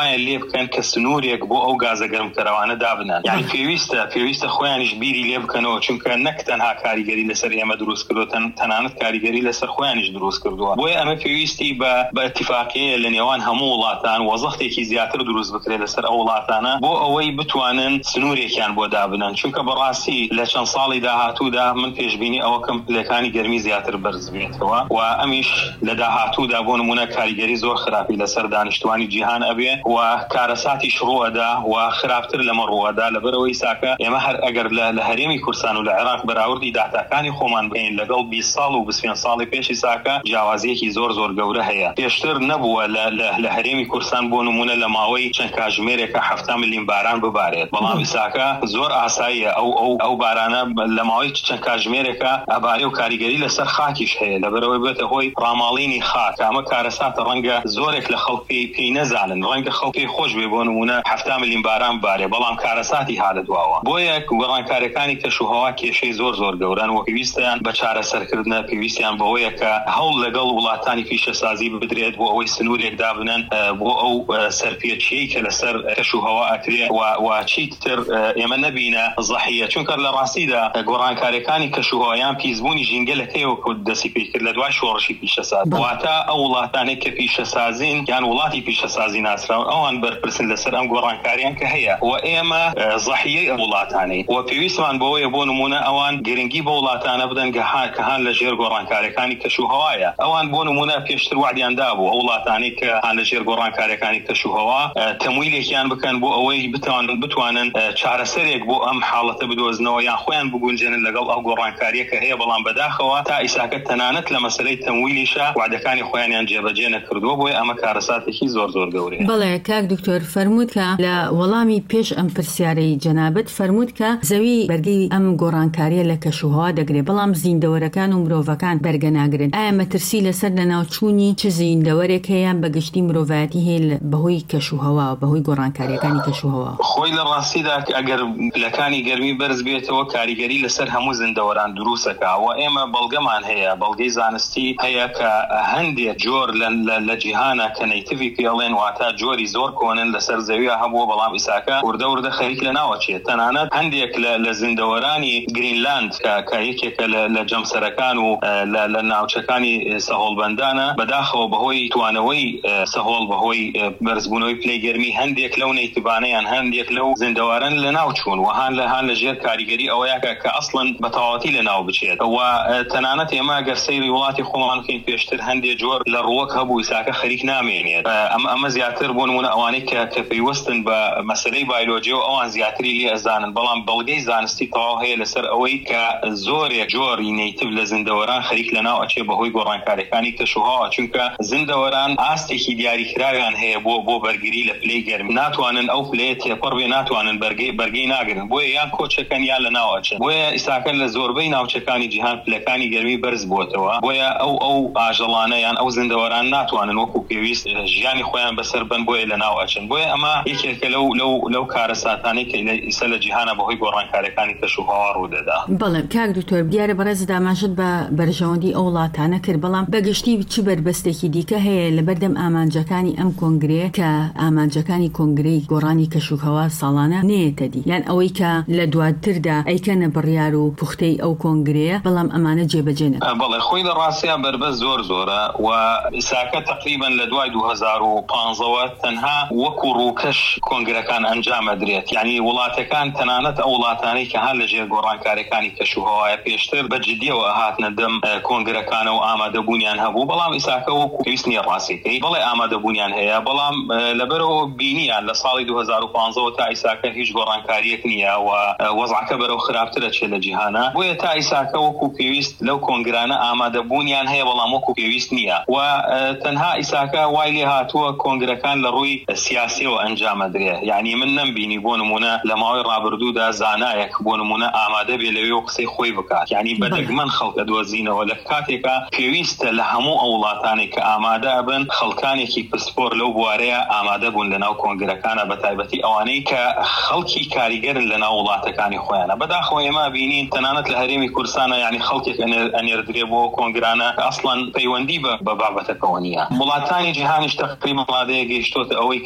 Speaker 3: بکەن کە سنوورێک بۆ ئەو گازە گەرمکەروانە دابنن. یعنی پێویستە خۆیانیش بیری لێ بکەنەوە، چونکە نەک تەنها کاریگەری لەسەر ئێمە دروست کردو، تەنانەت کاریگەری لەسەر خۆیانیش دروست کردووە. بۆیە ئەمە پێویستی بە اتفاقیە لە نێوان هەموو وڵاتان وەزەختێکی زیاتر دروست بکرێت لەسەر ئەو وڵاتانە بۆ ئەوەی بتوانن سنوورێکیان بۆ دابنن، چونکە بەڕاستی لە چەند ساڵی داهاتوودا من پێشبینی ئەوەکەم پلەکانی گەرمی زیاتر بەرز بێتەوە و ئەمیش لە داهاتوودا بۆ نمونە کاریگەری زۆر خراپی لەسەر دانیشتوانی جیهان ئەبێ و کارەساتی ڕوئەدا و خراپتر لەمە ڕوئەدا لەبەرەوەی ساکە ئێمە هەر ئەگەر لە هەرێمی کورسان و لە عێراق بەراوردی داهاتەکانی خۆمان بین لەگەڵ 20 ساڵ و 25 ساڵی پێشی ساکە جیاوازیەکی زۆر گەورە هەیە. پێشتر نەبووە لە هەرێمی کورسان بۆ نمونە لە ماوەی چەند کاتژمێرێکە 7 میلیم باران ببارێت، بەڵام ساکە زۆر ئاساییە ئەو بارانە لە ماوەی چەند کاتژمێرێکە ئەبارێ و کاریگەری لەسەر خاکیش هەیە، لەبەرەوەی بێتە هۆی ڕاماڵینی خاک. ئەمە کارەساتە ڕەنگە زۆرێک لە خەڵک پێی نەزانن، ڕەنگە خەڵکی خۆش بێ بۆ نمونە 7 میلیم باران ببارێ، بەڵام کارەساتی هاتە دواوە. بۆیە گۆڕانکاریەکانی کەشوهەوا کێشەی زۆر گەورەن و پێویستیان بە چارەسەرکردنە، پێویستیان بەوەیە کە هەوڵ لەگەڵ وڵاتانی پیشەسازی بدرێت بۆ ئەوەی سنوورێک دابنن بۆ ئەو سەرپێچیەی کە لەسەر کەشوهەوا ئەکرێ و چیتر ئێمە نەبینە زەحیە، چونکە لە ڕاستیدا گۆڕانکاریەکانی کەشوهەوایان پیسبوونی ژینگەلەکەیەوە کە دەستی پێ کرد لە دوای شۆڕشی پیشەساز. واتە ئەو وڵاتانێک کە پیشەسازین یان وڵاتی پیشەسازی ناسراون ئەوان بەرپرسن لەسەر ئەم گۆڕانکاریان کە هەیە و ئێمە زەحیەی ئەو وڵاتانەی و پێویستمان بەوەیە بۆ نمونە ئەوان گرنگی بە وڵاتانە بدەن کە هان لە ژێر گۆڕانکاریەکانی کەشوهەوایە. ئەوان بۆ نمونە پێشتر وعدیان دابوو ئەو وڵاتانی کە هان لە ژێر گۆڕانکاریەکانی کەشوهەوا تەمویلێکیان بکەن بۆ ئەوەی بتوانن چارەسەرێک بۆ ئەم حاڵەتە بدۆزنەوە یان خۆیان بگونجێنن لەگەڵ ئەو گۆڕانکاریە کە هەیە، بەڵام بەداخەوە تا ئیساکە تەنانەت لە مەسەلەی تەمویلیشە وعدەکانی خۆیان جێبەجێ نەکردووە، بۆیە ئەمە کارەساتێکی زۆر گەورەیە.
Speaker 1: بەڵێ کاک دکتۆر فەرموود کە لە وەڵامی پێش ئەم پرسیارەی جەنابەت فەرموود کە زەوی بەرگەی ئەم گۆڕانکاریە لە کەشوهەوا دەگرێت، بەڵام زیندەوەرەکان و مرۆڤەکان بەرگە ناگرن. ئایا مەترسی لەسەر لەناوچوونی چ زیندەوەرێک هەیە بەگشتی مرۆڤایەتی هەیە بەهۆی کەشوهەوا بەهۆی گۆڕانکاریەکانی کەشوهەوا؟
Speaker 3: خۆی لە ڕاستیدا ئەگەر پلەکانی گەرمی بەرز بێتەوە کاریگەری لەسەر هەموو زیندەوەران دروستەکەوە. ئێمە بەڵگەمان هەیە، بەڵگەی زانستی هەیە کە هەندێک جۆر لە جیهانە کە نەیتیڤی پێڵێن واتە جۆری زۆر کۆنن لەسەر زەویە هەبووە، بەڵام ئیساکە وردە خەریک لە ناوەچێت. تەنانەت هەندێک لە زیندەوەرانی گرینلاند کە یەکێکە لە جەمسەرەکان و لە ناوچەکانی سەهۆڵبەندانە بەداخەوە بەهۆی توانەوەی سەهۆڵ بەهۆی بەرزبوونەوەی پلەی گەرمی هەندێک لەو نەیتیبانەیان هەندێک لەو زیندەواران لە ناو چوون و هان لە ژێر کاریگەری ئەوەیە کە ئەسڵن بە تەواوەتی لە ناو بچێت. و تەنانەت ئێمە گەر سەیری وڵاتی خۆمان بکەین پێشتر هەندێک جۆر لە ڕووەک هەبوو ئیساکە خەریک نامێنێت. ئەمە زیاتر بۆ نمونە ئەوانەی کە پەیوەستن بە مەسەلەی بایۆلۆجی و ئەوان زیاتری لێ ئەزانن، بەڵام بەڵگەی زانستی تەواو هەیە لەسەر ئەوەی کە زۆرێک جۆری نەیتیڤ لە زیندەوەران خەریک لە ناو ئەچێ بەهۆی گۆڕانکاریەکانی کەشوهەوا، چونکە زیندەوەران ئاستێکی دیاریکراویان هەیە بۆ بەرگری لە پلەی گەرمی، ناتوانن ئەو پلەیە تێپەڕ بێ، ناتوانن بەرگەی ناگرن، بۆیە یان کۆچەکەن یان لە ناو ئەچن. بۆیە ئیساکە لە زۆربەی ناوچەکانی جیهان پلەکانی گەرمی بەرز بووەتەوە، بۆیە ئەو ئاژەڵانە یان ئەو زیندەوەران ناتوانن وەکو پێویست ژیانی خۆیان بەسەر بن، بۆیە لە ناو ئەچن. بۆیە ئەمە یەکێکە لەو کارەساتانەی کە ئیسا لە جیهانە بەهۆی گۆڕانکاریەکانی کەشوهەوا ڕوودەدا.
Speaker 1: بەڵێ کاک دکتۆر دیارە بەڕێز داماشت بە بەرژەوەندی ئەو وڵاتانە کرد، بەڵام بەگشتی چ بربەستێکی دیکە هەیە لە بەردەم ئامانجەکانی ئەم کۆنگرێ کە ئامانجەکانی کۆنگرەی گۆڕانی کەشوهەوا ساڵانە نێتە دی، یان ئەوەی کە لە دواتردا ئەیکەنە بڕیار و پوختەی ئەو کۆنگرەیە، بەڵام ئەمانە جێبەجێ نەکرێن.
Speaker 3: بەڵێ خۆی لە ڕاستیە بربەست زۆرە و ئیساکە تقریبا لە دوای 2015ەوە تەنها وەکو ڕووکەش کۆنگرەکان ئەنجامەدرێت، یعنی وڵاتەکان تەنانەت ئەو وڵاتانەی کە هەر لە ژێر گۆڕانکاریەکانی کەشوهەوایە پێشتر بە جددیەوە هاتنە دەم کۆنگرەکانە و ئامادەبوونیان هەبوو، بەڵام ئیساکە وەکو پێویست نییە ڕاستیەکەی بەڵێ ئامادەبوونیان هەیە، بەڵام لەبەرەوە بینیان لە ساڵی 2015 تا ئیساکە هیچ گۆڕانکاریەک نییە و وەزعەکە بەرەو خراپترە چێ لە جیهانە، بۆیە تا ئیساکە وەکو پێویست لەو کۆنگرانە ئامادەبوونیان هەیە، بەڵام وەکو پێویست نییە و تەنها ئیساکە وای لێ هاتووە کۆنگرەکان لە ڕووی سیاسیەوە ئەنجامەدرێ. یعنی من نەمبینی بۆ نمونە لە ماوەی ڕابردوودا زانایەک بۆ نمونە ئامادە بێ لەوێ و قسەی خۆی بکات، یعنی بەدەگمەن خەڵکە دۆزینەوە لە کاتێکە پێویستە لە هەموو ئەو وڵاتانێک کە ئامادە بن خەڵکانێکی پسپۆر لەو بوارەیە ئامادە بوون لەناو کۆنگرەکانە، بەتایبەتی ئەوانەی کە خەڵکی کاریگەرن لەناو وڵاتەکانی خۆیانە. بەداخەوە ئێمە بینین تەنانەت لە هەرێمی کوردستانە یعنی خەڵکێک ئەنێردرێ بۆ کۆنگرانە ئەسڵەن پەیوەندی بە بابەتەکەوە نییە. وڵاتانی جیهانیش تقریبا ڕادەیە گەیشتۆتە ئەوەی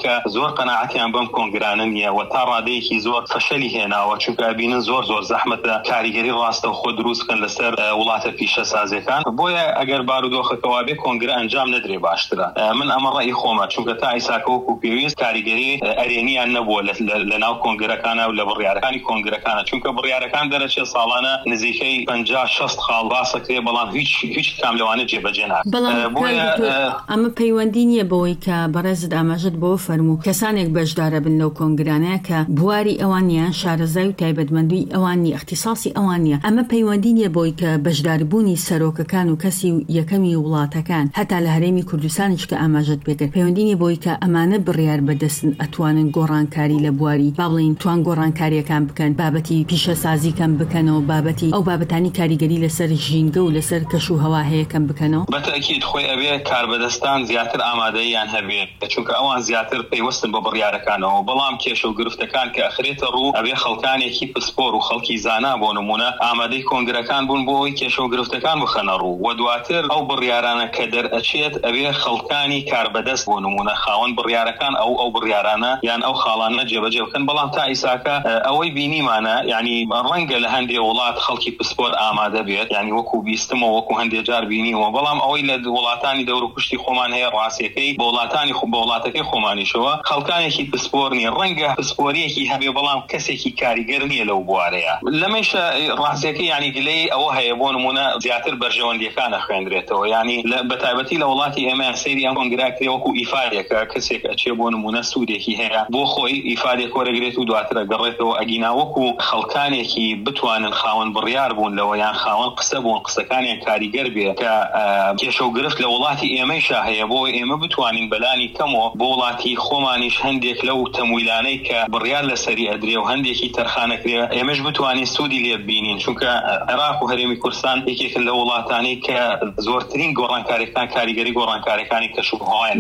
Speaker 3: کە زۆر قەناعەتیان بەم کۆنگرانە نییە و تا ڕادەیەکی زۆر فەشەلی هێناوە چونکە ئەبینن زۆر زەحمەتە کاریگەری ڕاستە و خۆ دروستکەن لەسەر وڵاتە پیشەسازیەکان. بۆیە ئەگەر بارودۆخەکەوا بێ کۆنگرە ئەنجام نەدرێ باشترە. من ئەمە ڕای خۆمە چونکە تا ئیساکە وەکو پێویست کاریگەری ئەرێنیان نەبووە لە ناو کۆنگرەکانە و لە بڕیارەکانی کۆنگرەکانە چونکە بڕیارەکان دەرەچێت ساڵانە نزیکەی 50-60 خاڵ باسەکرێ بەڵام هیچ کام لەوانە جێبەجێ ناکرێت.
Speaker 1: ئەمە پەیوەندی نییە بەوەی کە بەڕێزت ئاماژت بۆ فەرموو کەسانێک بەشدارە بن لەو کۆنگرانەیە کە بواری ئەوان نیان شارەزای و تایبەتمەندی ئەوانی اختصاصی ئەوان نیە. ئەمە پەیوەندی نییە بۆی کە بەشداربوونی سەرۆکەکان و کەسی یەکەمی وڵاتەکان هەتا لە هەرێمی کوردستانیش کە ئاماژت بێت پەیوەندی نیە بۆی کە ئەمانە بڕیار بەدەستن ئەتوانن گۆڕانکاری لە بواری با بڵین توان گۆڕانکاریەکان بکەن بابەتی پیشەسازیکەم بکەنەوە بابەتی ئەو بابەتانی کاریگەری لەسەر ژینگە و لەسەر کەش و هەوا هەیەکەم بکەنەوە.
Speaker 3: بەتەکید خۆی ئەبێ کاربەدەستان زیاتر ئامادەیان هەبێت چونکە ئەوان زیاتر پەیوەستن بە بڕیارەکانەوە بەڵام کێشە و گرفتەکان کە ئەخرێتە ڕوو ئەبێ خەڵکانێکی پسپۆر و خەڵکی زانا بۆ نمونە ئامادەی کۆنگرەکان بوون بۆ ئەوەی کێشە و گرفتەکان بخەنە ڕوو و دواتر ئەو بڕیارانە کە دەرئەچێت ئەبێ خەڵکانی کاربەدەست بۆ نمونە خاوەن بڕیارەکان ئەو بڕیارانە یان ئەو خاڵانە جێبەجێ بکەن. بەڵام تا ئیساکە ئەوەی بینیمانە یعنی ڕەنگە لە هەندێک وڵات خەڵکی پسپۆر ئامادە بێت یعنی وەکو بیستمەوە وەکو هەندێک جار بینیوە بەڵام ئەوەی لە وڵاتانی دەور و پشتی خۆمان هەیە ڕاستیەکەی بە وڵاتانی بە وڵاتەکەی خۆمانیشەوە خەڵکانێکی پسپۆر نیە ڕەنگە پسپۆریەکی هەبێ بەڵام کەسێکی کاریگەر نییە لەو بوارەیە. لەمەشە ڕاستیەکەی یعنی گلەی ئەوە هەیە بۆ نمونە زیاتر بەرژەوەندیەکانە خوێندرێتەوە یعنی بەتایبەتی لە وڵاتی ئێمە سەیری ئەم کۆنگراکرێ وەکو ئیفادێکە کەسێک ئەچێ بۆ نمونە سوودێکی هەیە بۆ خۆی ئیفادێک وەرەگرێت و دواتر ئەگەڕێتەوە ئەگینا وەکو خەڵکانێکی بتوانن خاوەن بڕیار بوون لەوە یان خاوەن قسە بوون قسەکانیان کاریگەر بێ کە کێشە و گرفت لە وڵاتی ئێمەیشا هەیە بۆ ئێمە بتوانین بەلانی کەمەوە بۆ وڵاتی خۆمانیش هەندێک لەو تەمویلانەی کە بڕیار لەسەری ئەدرێ و هەندێکی تەرخانەکرێ ئێمەش بتوانین سوودی لێ ببینین چونکە عێراق و هەرێمی کوردستان یەکێک لە وڵاتانی کە زۆرترین گۆڕانکاریەکان کاریگەری گۆڕانکاریەکانی کەشوهەوایان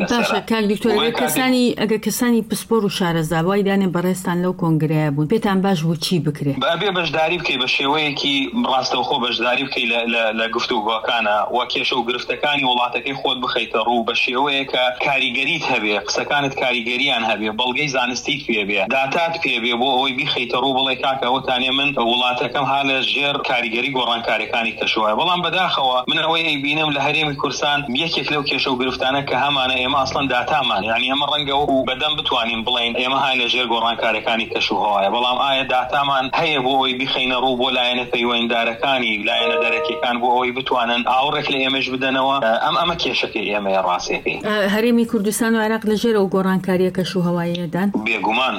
Speaker 3: لەسەر
Speaker 1: ئەگە کەسانی پسپۆر و شارەزابوای دانێ بەڕێستان لەو کۆنگرەیە بوون پێتان باش بوو چی بکرێ؟
Speaker 3: بەبێ بەشداری بکەی بە شێوەیەکی ڕاستەوخۆ بەشداری بکەی لە گفتوگۆکانە و کێشە و گرفتەکانی وڵاتەکەی خۆت بخەیتە ڕوو بە شێوەیە کە کاریگەریت هەبێ قسەکانت کاریگەریان هەبێ بەڵگەی زانستیت پێبێ داتات پێبێ بۆ ئەوەی بیخەیتە ڕوو بڵێ کاکە ئەوتانێ من وڵاتەکەم ها لە ژێر کاریگەری گۆڕانکاریەکانی کەشوهەوایە بەڵام بەداخەوە من ئەوەی ئەیبینم لە هەرێمی کوردستان یەکێک لەو کێشە و گرفتانە کە هەمانە ئێمە ئەسڵەن داتامان یعنی ئەمە ڕەنگە و بەدەم بتوانین بڵین ئێمە های لە ژێر گۆڕانکاریەکانی کەشوهەوایە بەڵام ئایا داتامان هەیە بۆ ئەوەی بخەینە ڕوو بۆ لایەنە پەیوەنددارەکانی لایەنە دەرەکیەکان بۆ ئەوەی بتوانن ئاوڕێک لە ئێمەش بدەنەوە ئەمە کێشەکەی ئێمەیە ڕاستیەکەی.
Speaker 1: هەرێمی کوردستان و عێراق لە ژێرەوە گۆڕانکاریە کەشوهەوایەدان
Speaker 3: بێگومان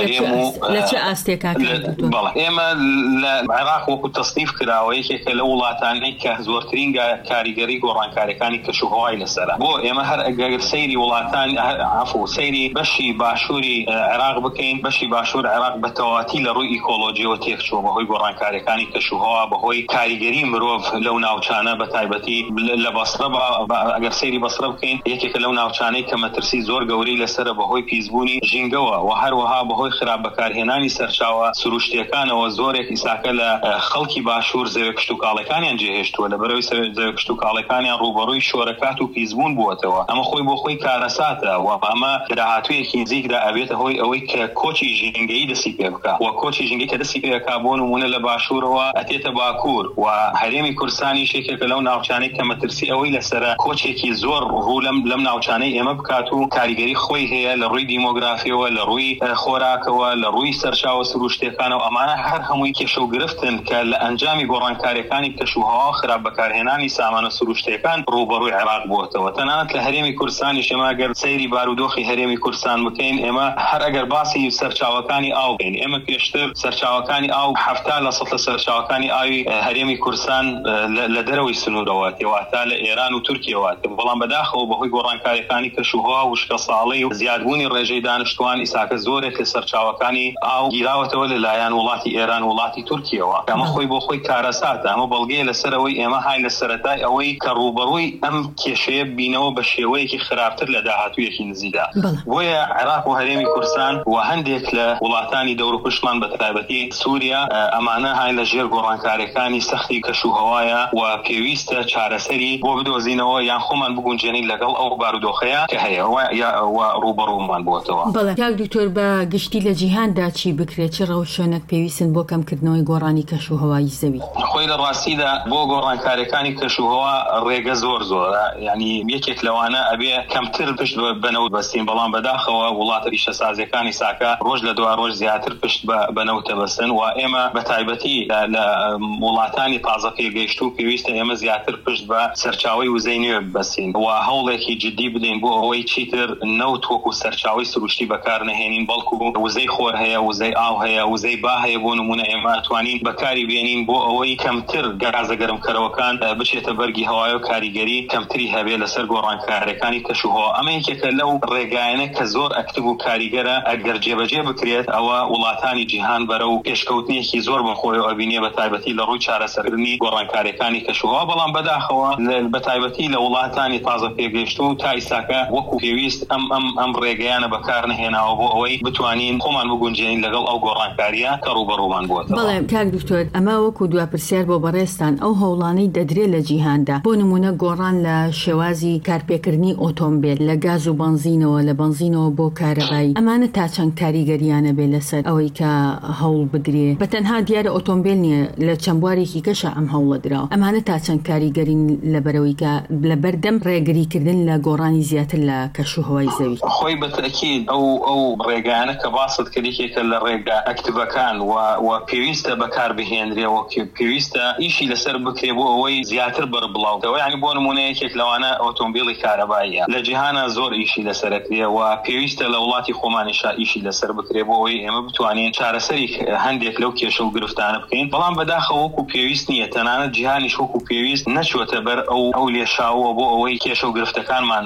Speaker 1: لە چه ئاستێکاکان
Speaker 3: ئێمە لە عێراق وەکو تەصنیف کراوە یەکێکە لە وڵاتانەی کە زۆرترین کاریگەری گۆڕانکاریەکانی کەشوهەوای لەسەرە بۆ ئێمە هەر ئەگەر سەیری وڵاتان عفو سەیری بەشی باشووری عێراق بکەین بەشی باشوور عێراق بە تەواتی لە ڕووی ئیکۆلۆجیەوە تێکچووە بەهۆی گۆڕانکاریەکانی کەشوهەوا بەهۆی کاریگەری مرۆڤ لەو ناوچانە بەتایبەتی لە بەسڕە ئەگەر سەیری بەسڕە بکەین یەکێکە لەو ناوچانەی کە مەترسی زۆر گەورەی لەسرە بەهۆی پیسبوونی ژینگەوە و هەروەها بەهۆی خراپ بەکارهێنانی سەرچاوە سروشتیەکانەوە زۆرێک ئیساکە لە خەڵکی باشوور زەوێ کشتتوکاڵەکانیان جێهێشتووە لە بەرەوەی زەوێ کشتتوکاڵەکانیان ڕوبەڕووی شۆرەکات و پیسبوون بووەتەوە ئەمە خۆی بۆ خۆی کارەساتە و ئەمە داهاتوویەکی نزیکدا ئەبێتە هۆی ئەوەی کە کۆچی ژینگەی دەستی پێ بکە و کۆچی ژینگەی کە دەستی پێکا بۆ نمونە لە باشوورەوە ئەتێتە باکوور و هەرێمی کوردستانی شێکێکە لەو ناوچانەی کە مەترسی ئەوەی لەسرە کۆچێکی زۆر ڕوو لەم ناوچانەی ئێمە بکات و کاریگەری خۆی هەیە لە ڕووی دیمۆگرافیەوە لە ڕووی خۆراکەوە لە ڕووی سەرچاوە سروشتیەکانەوە ئەمانە هەر هەمووی کێشە و گرفتن کە لە ئەنجامی گۆڕانکاریەکانی کەشوهەوا خراپ بەکارهێنانی سامانە سروشتیەکان ڕوبەڕووی عێراق بووەتەوە تەنانەت لە هەرێمی کوردستانی شەما گەر سەیری بارودۆخی هەرێمی کوردستان بکەین ئێمە هەر ئەگەر باسی سەرچاوەکانی ئاو بکەین ئێمە پێشتر سەرچاوەکانی ئاو 70% سەرچاوەکانی ئاوی هەرێمی کوردستان لە دەرەوەی سنوورەوە تێواتە لە ئێران و تورکیەوە بەڵام بەداخەوە بەهۆی گۆڕانکاریەکانی کەشوهەوا وشکە ساڵی و زیادبوونی ڕێژەی دانیشتوان ئیساکە زۆرێک لە سەرچاوەکانی ئاو گیراوەتەوە لەلایەن وڵاتی ئێران وڵاتی تورکیەوە ئەمە خۆی بۆ خۆی کارەساتە ئەمە بەڵگەیە لەسەرەوەی ئێمە های لە سەرەتای ئەوەی کە ڕوبەڕووی ئەم کێشەیە بینەوە بە شێوەیەکی خراپتر لە داهاتوویەکی نزیدا بۆیە عێراق و هەرێمی کوردستان و هەندێک لە وڵاتانی دەور و پشتمان بەتایبەتی سووریا ئەمانە های لە ژێر گۆڕانکاریەکانی سەختی کەشوهەوایە و پێویستە چارەسەری بۆ بدۆزینەوە یان خۆمان بگونجێنین لەگەڵ ئەو بارودۆخەیە کە هەیە و ڕوبەڕوومان بووەتەوە.
Speaker 1: بەڵێ کاک دکتۆر بە گشتی لە جیهاندا چی بکرێت چ ڕەوشێنێک پێویستن بۆ کەمکردنەوەی گۆڕانی کەشوهەوایی زەوی؟
Speaker 3: خۆی لە ڕاستیدا بۆ گۆڕانکاریەکانی کەشوهەوا ڕێگە زۆرە، یعنی یەکێک لەوانە ئەبێ کەمتر پشت بەنەوت بەستین، بەڵام بەداخەوە وڵاتە پیشەسازیەکانی ساکە ڕۆژ لە دوای ڕۆژ زیاتر پشت بەنەوتە بەستن و ئێمە بە تایبەتی لە وڵاتانی تازە پێگەیشتوو پێویستە ئێمە زیاتر پشت بە سەرچاوی وزەی نوێ ببەستین و هەوڵێکی جدی بدەین بۆ ئەوەی چیتر نەوت وەکو سەرچاوی سروشتی بەکار نەهێنین، بەڵکو وزەی خۆر هەیە، وزەی ئاو هەیە، وزەی با هەیە. بۆ نمونە ئێمە ئەتوانین بەکاری بێنین بۆ ئەوەی کەمتر گازە گەرمکەرەوەکان بچێتە بەرگی هەوای و کاریگەری کەمتری هەبێ لەسەر گۆڕانکاریەکانی کەشوهەوا. ئەمە یەکێکە لەو ڕێگایانە کە زۆر ئەکتیڤ و کاریگەرە، ئەگەر جێبەجێ بکرێت ئەوە وڵاتانی جیهان بەرەو پێشکەوتنیەکی زۆر بەخۆیەوە ئەبینێ بە تایبەتی لە ڕووی چارەسەرکردنی گۆڕانکاریەکانی کەشوهەوا. بەڵام بەداخەوە بە تایبەتی لە وڵاتانی تازە پێگەیشتوو تا ئیساکە وەکو پێویست ئەم ڕێگەیانە بەکار نەهێناوە بۆ ئەوەی بتوانین خۆمان بگونجێنین لەگەڵ ئەو گۆڕانکاریە کە ڕوبەڕوومان بووەتەوە.
Speaker 1: بەڵێ کاک دکتۆر ئەمە وەکو دواپرسیار بۆ بەڕێستان ئەو هەوڵانەی دەدرێت لە جیهاندا، بۆ نمونە گۆڕان لە شێوازی کارپێکردنی ئۆتۆمبیل لە گاز و بنزینەوە لە بنزینەوە بۆ کارەبایی، ئەمانە تا چەند کاریگەریانە بێ لەسەر ئەوەی کە هەوڵ بدرێ. بە تەنها دیارە ئۆتۆمبیل نییە، لە چەند بوارێکی کەشە ئەم هەوڵە درراوە. ئەمانە تا چەند کاریگەرین لەبەرەوەی کە لە بەردەم ڕێگریکردن لە گۆڕانی زیاتر لە کەشوهەوای زەوی.
Speaker 3: خۆی بەتەکید ئەو ڕێگانە کە باست کردێکێکە لە ڕێگا ئەکتیڤەکان و پێویستە بەکار بهێنرێەوە، پێویستە ئیشی لەسەر بکرێ بۆ ئەوەی زیاتر بڕبڵاوتەوە. یعنی بۆ نمونە یەکێک لەوانە ئۆتۆمبیلی کارەباییە لە جیهانە زۆر ئیشی لەسەرکرێ و پێویستە لە وڵاتی خۆمانیشا ئیشی لەسەر بکرێ بۆ ئەوەی ئێمە بتوانین چارەسەری هەندێک لەو کێشە و گرفتانە بکەین. بەڵام بەداخەوە وەکو پێویست نییە، تەنانەت جیهانیش وەکو پێویست نەچوەتە بەر ئەو لێشاوە بۆ ئەوەی کێشە و گرفتەکانمان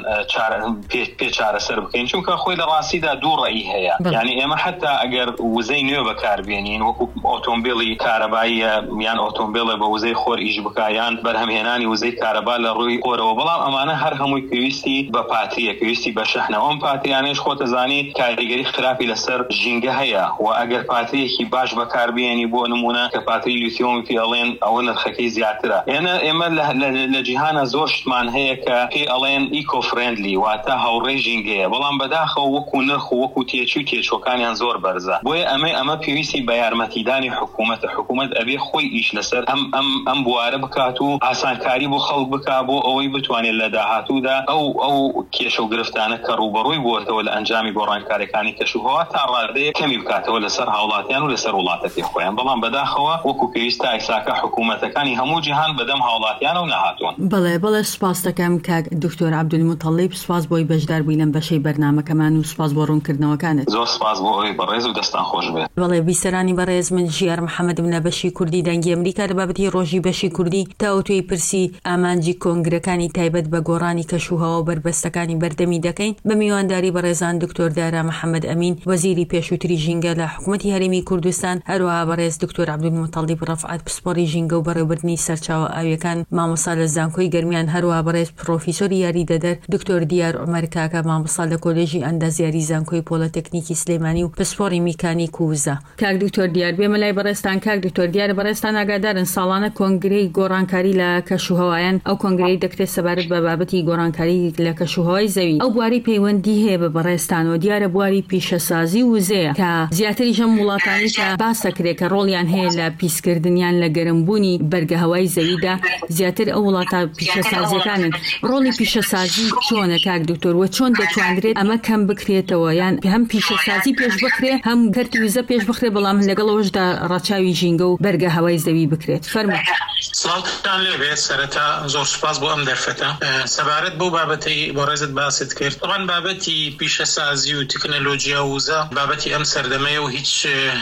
Speaker 3: پێ چارەسەر بکەین، چونکە خۆی لە ڕاستیدا دوو ڕێی هەیە. یعنی ئێمە حتا ئەگەر وزەی نوێ بەکاربێنین وەکو ئۆتۆمبیلی کارەباییە یان ئۆتۆمبیلە بە وزەی خۆر ئیش بکایان بەرهەمهێنانی وزەی کارەبا لە ڕووی خۆرەوە، بەڵام ئەمانە هەر هەمووی پێویستی بە پاتریە، پێویستی بە شەحنەوە. ئەم پاتریانەش خۆتە زانی کاریگەری خراپی لەسەر ژینگە هەیە و ئەگەر پاتریەکی باش بەکاربێنی بۆ نمونە کە پاتری لیتیۆمی پێڵێن ئەوە نرخەکەی زیاترە. ئێمە لە جیهانە زۆر شتمان هەیە کە پێ ئەڵێن ئیکۆ فرێندلی واتە هاوڕێی ژینگەیە، بەڵام بەداخەوە وەکو نرخ و وەکو تێچوو تێچۆکانیان زۆر بەرزە. بۆیە ئەمە پێویستی بە یارمەتیدانی حکوومەت ئەبێ خۆی ئیش لەسەر ئەم بوارە بکات و ئاسانکاری بۆ خەڵک بکا بۆ ئەوەی بتوانێت لە داهاتوودا ئەو کێشە و گرفتانە کە ڕوبەڕووی بووەتەوە لە ئەنجامی گۆڕانکاریەکانی کەشوهەوا تا ڕادەیە کەمی بکاتەوە لەسەر هاوڵاتیان و لەسەر وڵاتەتی خۆیان. بەڵام بەداخەوە وەکو پێویستە ئایساکە حکوومەتەکانی هەموو جیهان بەدەم هاوڵاتیانە و نەهاتوون.
Speaker 1: بەڵێ سوپاس دەکەم کاک دکتۆر عەبدولموتەڵیب، سوپاس بۆی بەشدار بووی لەم بەشەی بەرنامەکەمان و سوپاس بۆ ڕوونکردنەوەکانت.
Speaker 3: زۆر سوپاس بۆ ئەوەی بەڕێز و دەستان خۆش بێت.
Speaker 1: بەڵێ بیسەرانی بەڕێز، من ژیار محەممەدم لە بەشی کوردی دەنگی ئەمریکا لە بابەتی ڕۆژی بەشی کوردی تاوتوی پرسی ئامانجی کۆنگرەکانی تایبەت بە گۆڕانی کەشوهەوا و بربەستەکانی بەردەمی دەکەین بە میوانداری بەڕێزان دکتۆر دارا محەممەد ئەمین، وەزیری پێشووتری ژینگە لە حکوومەتی هەرێمی کوردستان، هەروەها بەڕێز دکتۆر عەبدولموتەڵیب ڕەفعەت پسپۆڕی ژینگە و بەڕێوەبردننی سەرچاوە ئاویەکان مامۆستا لە زانکۆی گەرمیان، هەروەها بەڕێز پرۆفیسۆری یاریدەدەر دکتۆر دیار عومەر کاکە مامۆستا لە کۆلێژی ئەندازیاری زانکۆی پۆلۆتێکنیکی سلێمانی و پسپۆڕی میکانیک و وزە. کاک دکتۆر دیار بێمە لای بەڕێستان. کاک دکتۆر دیار، بەڕێستان ئاگادارن ساڵانە کۆنگرەی گۆڕانکاری لە کەشوهەوایان ئەو کۆنگرەی دەکرێت سەبارەت بە بابەتی گۆڕانکاری لە کەشوهەوای زەوی ئەو بواری پەیوەندی هەیە بە بەڕێستانەوە، دیارە بواری پیشەسازی وزەیە کە زیاتریش ئەم وڵاتانی کە باسەکرێت کە ڕۆڵیان هەیە لە پیسکردنیان لە گەرمبوونی بەرگەهەوای زەویدا، زیاتر ئەو وڵاتە پیشەسازیەکانن. ڕۆڵی پیشەسازی چۆنە کاک دکتۆر و چۆن دەتوانرێت ئەمە کەم بکرێتەوە، یان هەم پیشەسازی پێش بخرێ هەم کەرتی وزە پێش بخرێ، بەڵام لەگەڵەوەشدا ڕاچاوی ژینگە و بەرگەهەوای زەوی بکرێت؟ فەرموو.
Speaker 4: سڵاوتان لێبێت. سەرەتا زۆر سوپاس بۆ ئەم دەرفەتە. سەبارەت بۆ بابەتی بۆ ڕێزت باست کرد. طبعاً بابەتی پیشەسازی و تکنۆلۆژیا و وزە بابەتی ئەم سەردەمەیە و هیچ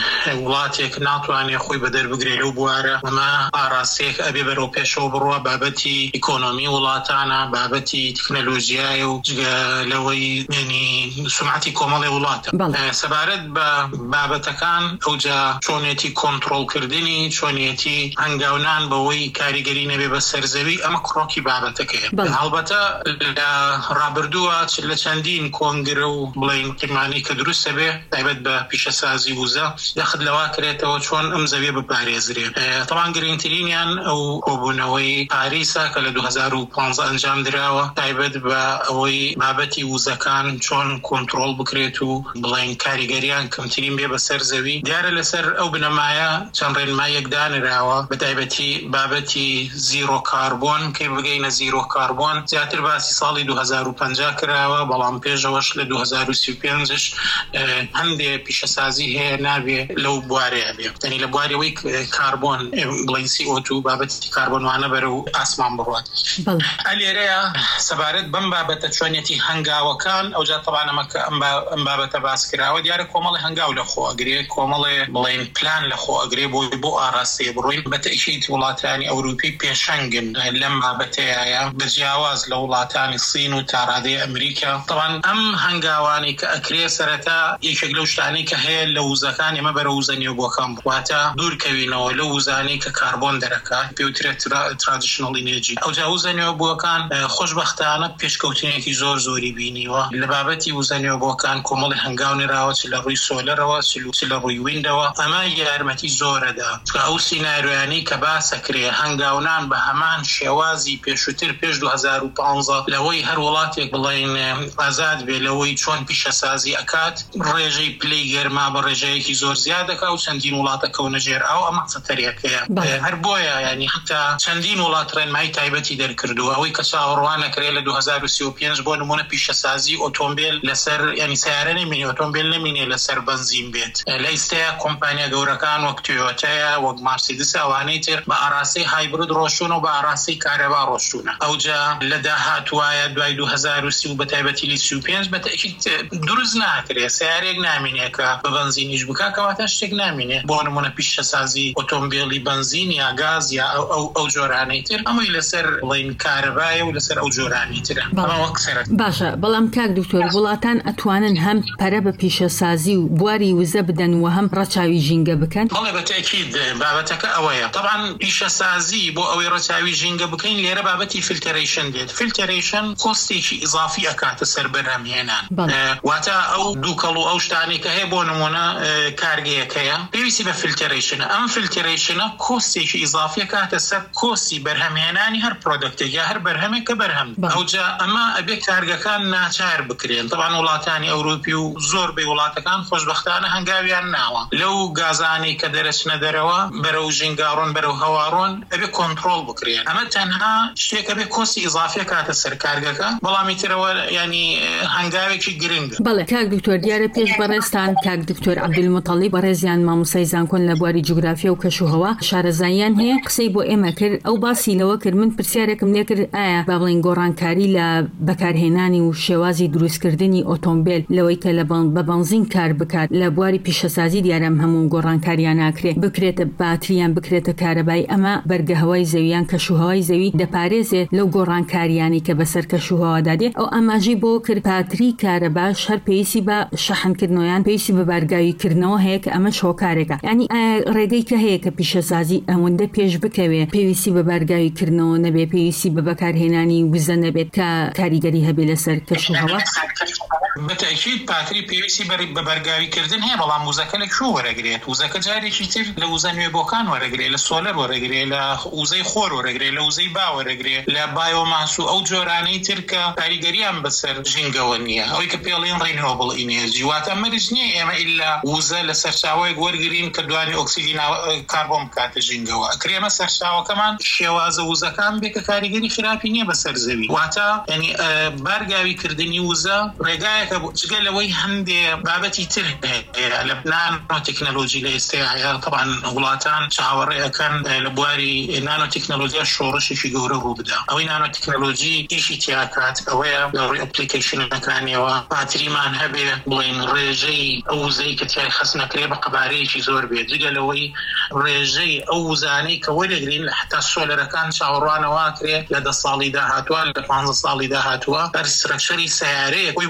Speaker 4: وڵاتێک ناتوانێت خۆی بە دەربگرێت لەو بوارە. ئەمە ئاراستەیەک ئەبێ بەرەو پێشەوە بڕوە. بابەتی ئیکۆنۆمی وڵاتانە، بابەتی تکنۆلۆژیای و لەوەی سومعەتی کۆمەڵی وڵاتە. سەبارەت بە بابەتەکان ئەوجا چۆنێتی کۆنتڕۆڵکردنی، چۆنێتی ینی هەنگاونان بەوەی کاریگەری نەبێ بە سەرزەوی ئەمە کڕۆکی بابەتەکەیە. هەڵبەتە لە ڕابردووە لە چەندین کۆنگرە و بڵین قیمانی کە دروستە بێ تایبەت بە پیشەسازی وزە یەخت لەوا کرێتەوە چۆن ئەم زەویە بپارێزرێت. تەمان گرنگترینیان ئەو کۆبوونەوەی پاریسە کە لە 2015 ئەنجام دراوە تایبەت بە ئەوەی بابەتی وزەکان چۆن کۆنتڕۆڵ بکرێت و بڵین کاریگەریان کەمترین بێ بە سەر زەوی. دیارە لەسەر ئەو بنەمایە چەند ڕێنمایەک دانراوە بە تایبەتی بابەتی زیرۆ کاربۆن کە بگەینە زیرۆ کاربۆن زیاتر باسی ساڵی 2050 کراوە بەڵام پێشەوەش لە 2035ش هەندێ پیشەسازی هەیە نابێ لەو بوارەیە بێ تەنی لە بوارەوەی کاربۆن بڵین CO2 بابەتی کاربۆنوانە بەرە و ئاسمان بڕوات. ئەلێرەیە سەبارەت بەم بابەتە چۆنیەتی هەنگاوەکان ئەوجا تەوانەمە کە ئەم بابەتە باس کراوە دیارە کۆمەڵی هەنگاو لە خۆ ئەگرێ کۆمەڵێ بڵین پلان لە خۆ ئەگرێ بۆ ئاراستەیە بڕۆین بەتەئکید وڵاتانی ئەوروپی پێشەنگن لەم بابەتەیە بەجیاواز لە وڵاتانی سین و تاڕادەی ئەمریکا. طبعا ئەم هەنگاوانی کە ئەکرێ سەرەتا یەکێک لەو شتانەی کە هەیە لە وزەکان ئێمە بەرە وزە نێوبووەکان بواتە دوورکەوینەوە لە وزانەی کە کاربۆن دەرەکات پێوترێت ترادیشنەل ئینێرجی. ئەوجا وزە نێوبووەکان خۆشبەختانە پێشکەوتنێکی زۆری بینیوە لە بابەتی وزە نێوبووەکان کۆمەڵی هەنگاونراوە چ لە ڕووی سۆلەرەوە چ لە ڕووی ویندەوە ئەمە یارمەتی زۆرەدا کە ئەو سیناریۆیانەی کە باسەکرێ هەنگاونان بە هەمان شێوازی پێشووتر پێش 2015 لەوەی هەر وڵاتێک بڵین ئازاد بێ لەوەی چۆن پیشەسازی ئەکات ڕێژەی پلەی گەرما بە ڕێژەیەکی زۆر زیاد دەکات و چەندین وڵاتە کەونە ژێر ئەو ئەمە خەتەرێکەیە. هەر بۆیە ینی حتا چەندین وڵات ڕێنمایی تایبەتی دەرکردووە ئەوەی کە چاوەڕوانەکرێت لە 2035 بۆ نمونە پیشەسازی ئۆتۆمبیل لەسەر ینی سیارە نەمینێ ئۆتۆمبیل نەمینێ لەسەر بەنزین بێت. لە ئیستەیە کۆمپانیا گەورەکان وەک تویۆتایە وەک مارسیدس ئەوانەی تر بە ئاراستەی هایبرید ڕۆشتون و بە ئاراستەی کارەبا ڕۆشتونە. ئەوجا لە داهاتوایە دوای 2030 و بە تایبەتی 25 بەتەئکید دروست ناکرێت سیارێک نامینێ کە بە بەنزینیش بکات کەواتە شتێک نامینێ بۆ نمونە پیشەسازی ئۆتۆمبیلی بەنزین یا گاز یا ئەو جۆرانەی تر ئەمەی لەسەر بڵین کارەبایە و لەسەر ئەو جۆرانی ترە.
Speaker 1: باشە بەڵام کاک دکتۆر وڵاتان ئەتوانن هەم پەرە بە پیشەسازی و بواری وزە بدەن و هەم ڕەچاوی ژینگە بکەن؟
Speaker 4: بەڵێ بەتەئکید بابەتەکە ئەوەیە. طبعا پیشەسازی بۆ ئەوەی ڕەچاوی ژینگە بکەین لێرە بابەتی فیلتەرێشن دێت. فیلتەرێشن کۆستێکی ئیزافی ئەکاتە سەر بەرهەمهێنان واتە ئەو دووکەڵ و ئەو شتانی کە هەیە بۆ نمونە کارگەیەکەیە پێویستی بە فیلتەرێشنە. ئەم فیلتەرێشنە کۆستێکی ئیزافی ئەکاتە سەر کۆستی بەرهەمهێنانی هەر پرۆدەکتێک یا هەر بەرهەمێک کە بەرهەم. ئەوجا ئەمە ئەبێ کارگەکان ناچار بکرێن. طبعا وڵاتانی ئەوروپی و زۆر بێ وڵاتەکان خۆشبەختانە هەنگاویان ناوە لەو گازانی کە دەرەچنە دەرەوە بەرەو ژینگاڕۆن بەرەو هەواڕۆن ئەبێ کۆنتڕۆڵ بکرێن. ئەمە تەنها شتێکە بێ کۆستی ئیزافی کاتە سەر کارگەکە بەڵامی ترەوە ینی هەنگاوێکی گرنگە.
Speaker 1: بەڵێ کاک دکتۆر دیارە پێش بەڕێستان کاک دکتۆر عەبدولموتەڵیب بەڕێزیان مامۆستای زانکۆن لە بواری جوگرافیا و کەشوهەوا شارەزاییان هەیە قسەی بۆ ئێمە کرد ئەو باسی لەوە کرد من پرسیارێکم لێ کرد ئایا با بڵین گۆڕانکاری لە بەکارهێنانی و شێوازی دروستکردنی ئۆتۆمبیل لەوەی کە بە بەنزین کار بکات لە بواری پیشەسازی دیارەم هەموو گۆڕانکاریان ناکرێت بکرێتە باتریان بکرێتە کارەبای ئەمە بەرگەهەوای زەویان کەشوهەوای زەوی دەپارێزێت لەو گۆڕانکاریانی کە بەسەر کەشوهەوادا دێت. ئەو ئاماژی بۆ کرد پاتری کارەباش هەر پێویستی بە شەحنکردنەوەیان پێویستی بە بارگاویکردنەوە هەیە کە ئەمە شۆکارێکە. ینی ڕێگەی کە هەیە کە پیشەسازی ئەوەندە پێش بکەوێ پێویستی بە بارگاویکردنەوە نەبێ پێویستی بە بەکارهێنانی وزە نەبێت کە کاریگەری هەبێ لەسەر کەشوهەوا.
Speaker 4: بەتەئکید پاتری پێویستی بە بەرگاویکردن هەیە بەڵام وزەکە لە کوێ وەرەگرێت؟ وزەکە جارێکی تر لە وزە نوێبۆکان وەرەگرێت لە سۆلەر وەرەگرێت لە وزەی خۆر وەرەگرێت لە وزەی با وەرەگرێت لە بایۆماس و ئەو جۆرانەی تر کە کاریگەریان بەسەر ژینگەوە نییە ئەوەی کە پێڵێن ڕێنۆبڵ ئینێرجی واتە مەرج نییە ئێمە ئیلا وزە لە سەرچاوەیەک وەرگرین کە دوانی ئۆکسیدی کاربۆن بکاتە ژینگەوە ئەکرێمە سەرچاوەکەمان شێوازە وزەکان بێ کە کاریگەری خراپی نییە بەسەر زەوی واتە ینی بارگاویکردنی وزە ڕێگایەکە جگە لەوەی هەندێ بابەتی تر هەیە لە نانۆ تەکنەلۆژی لە ئێستایا طبعا وڵاتان چاوەڕێەکەن لە بواری نانۆ تەکنەلۆژیا شۆڕشێکی گەورە ڕوو بدا ئەوەی نانۆ تەکنەلۆژی ئیشی تیاکات ئەوەیە لە ڕووی ئەپلیکیشنەکانیەوە پاتریمان هەبێ بڵێن ڕێژەی ئەو وزەی کە تیای خەس نەکرێ بە قەبارەیەکی زۆر بێت جگە لەوەی ڕێژەی ئەو وزانەی کە وەرەگرین لە حتا سۆلەرەکان چاوەڕوانەوە کرێت لە 10 ساڵی داهاتووە لە 15 ساڵی داهاتووە هەر سترەکچەری سیارەیە خۆی بۆ خۆی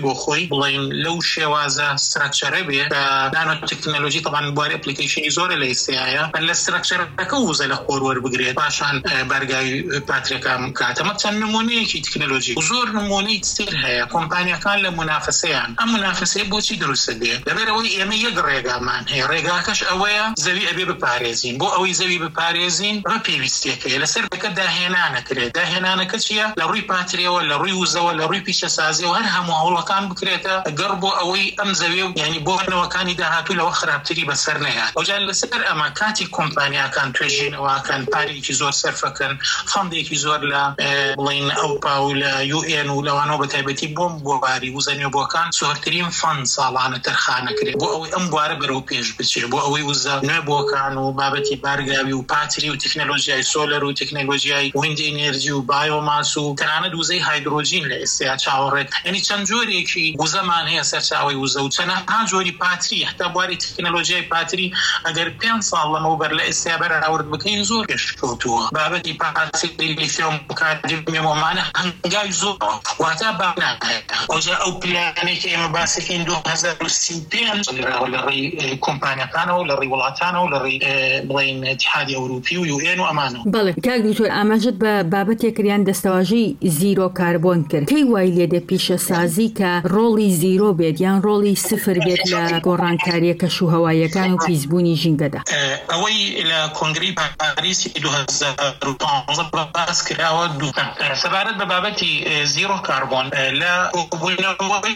Speaker 4: بڵین لەو شێوازە ستراکچەرە بێ کە نانۆ تەکنۆلۆژی طبعاً بواری ئەپلیکیشنی زۆرە لە ئێستایە لە ستراکچەرەکە وزە لە خۆر وەربگرێت پاشان بەرگاوی پاترەکان بکات. ئەمە چەند نمونەیەکی تەکنۆلۆژی و زۆر نمونەی تر هەیە کۆمپانیەکان لە منافسەیان. ئەم منافسەیە بۆچی دروستە بێ؟ لەبەرەوەی ئێمە یەک ڕێگامان هەیە، ڕێگاکەش ئەوەیە زەوی ئەبێ بپارێزین. بۆ ئەوەی زەوی بپارێزین ڕە پێویستیەکەیە لەسەر بەکە داهێنانەکرێت. داهێنانەکە چییە؟ لە ڕووی پاتریەوە، لە ڕووی وزەوە، لە ڕووی پیشەسازیەوە هەر هەموو هەوڵەکان بکرێتە گەڕ بۆ ئەوەی ئەم زەوی ینی بۆ نەوەکانی داهاتوو لەوە خراپتری بەسەر نەهات. ئەوجار لەسەر ئەمە کاتی کۆمپانیاکان توێژینەوەکەن پارێکی زۆر سەرفەکەن، فەندێکی زۆر لە بڵین ئەوپا و لە UN و لەوانەوە بەتایبەتی بۆم بۆ باری وزەنێبووەکان زۆرترین فەند ساڵانە تەرخانەکرێت بۆ ئەوەی ئەم بوارە بەرەو پێش بچێت، بۆ ئەوەی وزە نوێبووەکان و بابەتی بارگاوی و پاتری و تەکنۆلۆژیای سۆلەر و تەکنۆلۆژیای ویند ئێنێرجی و بایۆماس و تەنانەت وزەی هایدرۆجین لە ئێستا چاوەڕێت. یعنی چەند جۆرێکی وزەمان هەیە سەرچاوی وزە و چەندها جۆری پاتری، هەتا بواری تەکنۆلۆژیای پاتری ئەگەر 5 ساڵ لەمەوبەر لە ئێستا بەراورد بکەین زۆر پێشکەوتووە. بابەتی پاتری لیتیۆم و کادمیۆمانە هەنگاوی زۆر واتە بانایە. ئەوجا ئەو پلانێکی ئێمە باسەکەین 2035 لە ڕێی کۆمپانیەکانەوە، لە ڕێی وڵاتانەوە، لە ڕێی بڵین اتحادی ئەوروپی و UN و ئەمانەوە.
Speaker 1: بەڵێ کاک دکتۆر ئاماژت بە بابەتێکریان دەستەواژەی زیرۆ کاربۆن کرد. کەی وای لێدە پیشەسازی کە ڕۆڵی زیرۆ بێت یان ڕۆڵی سفر بێت لە گۆڕانکاریە کەشوهەواییەکان و پیسبوونی ژینگەدا؟
Speaker 4: ئەوەی لە کۆنگرەی پاریسی 2015 باس کراوە سەبارەت بە بابەتی زیرۆ کاربۆن لە بوونەوەی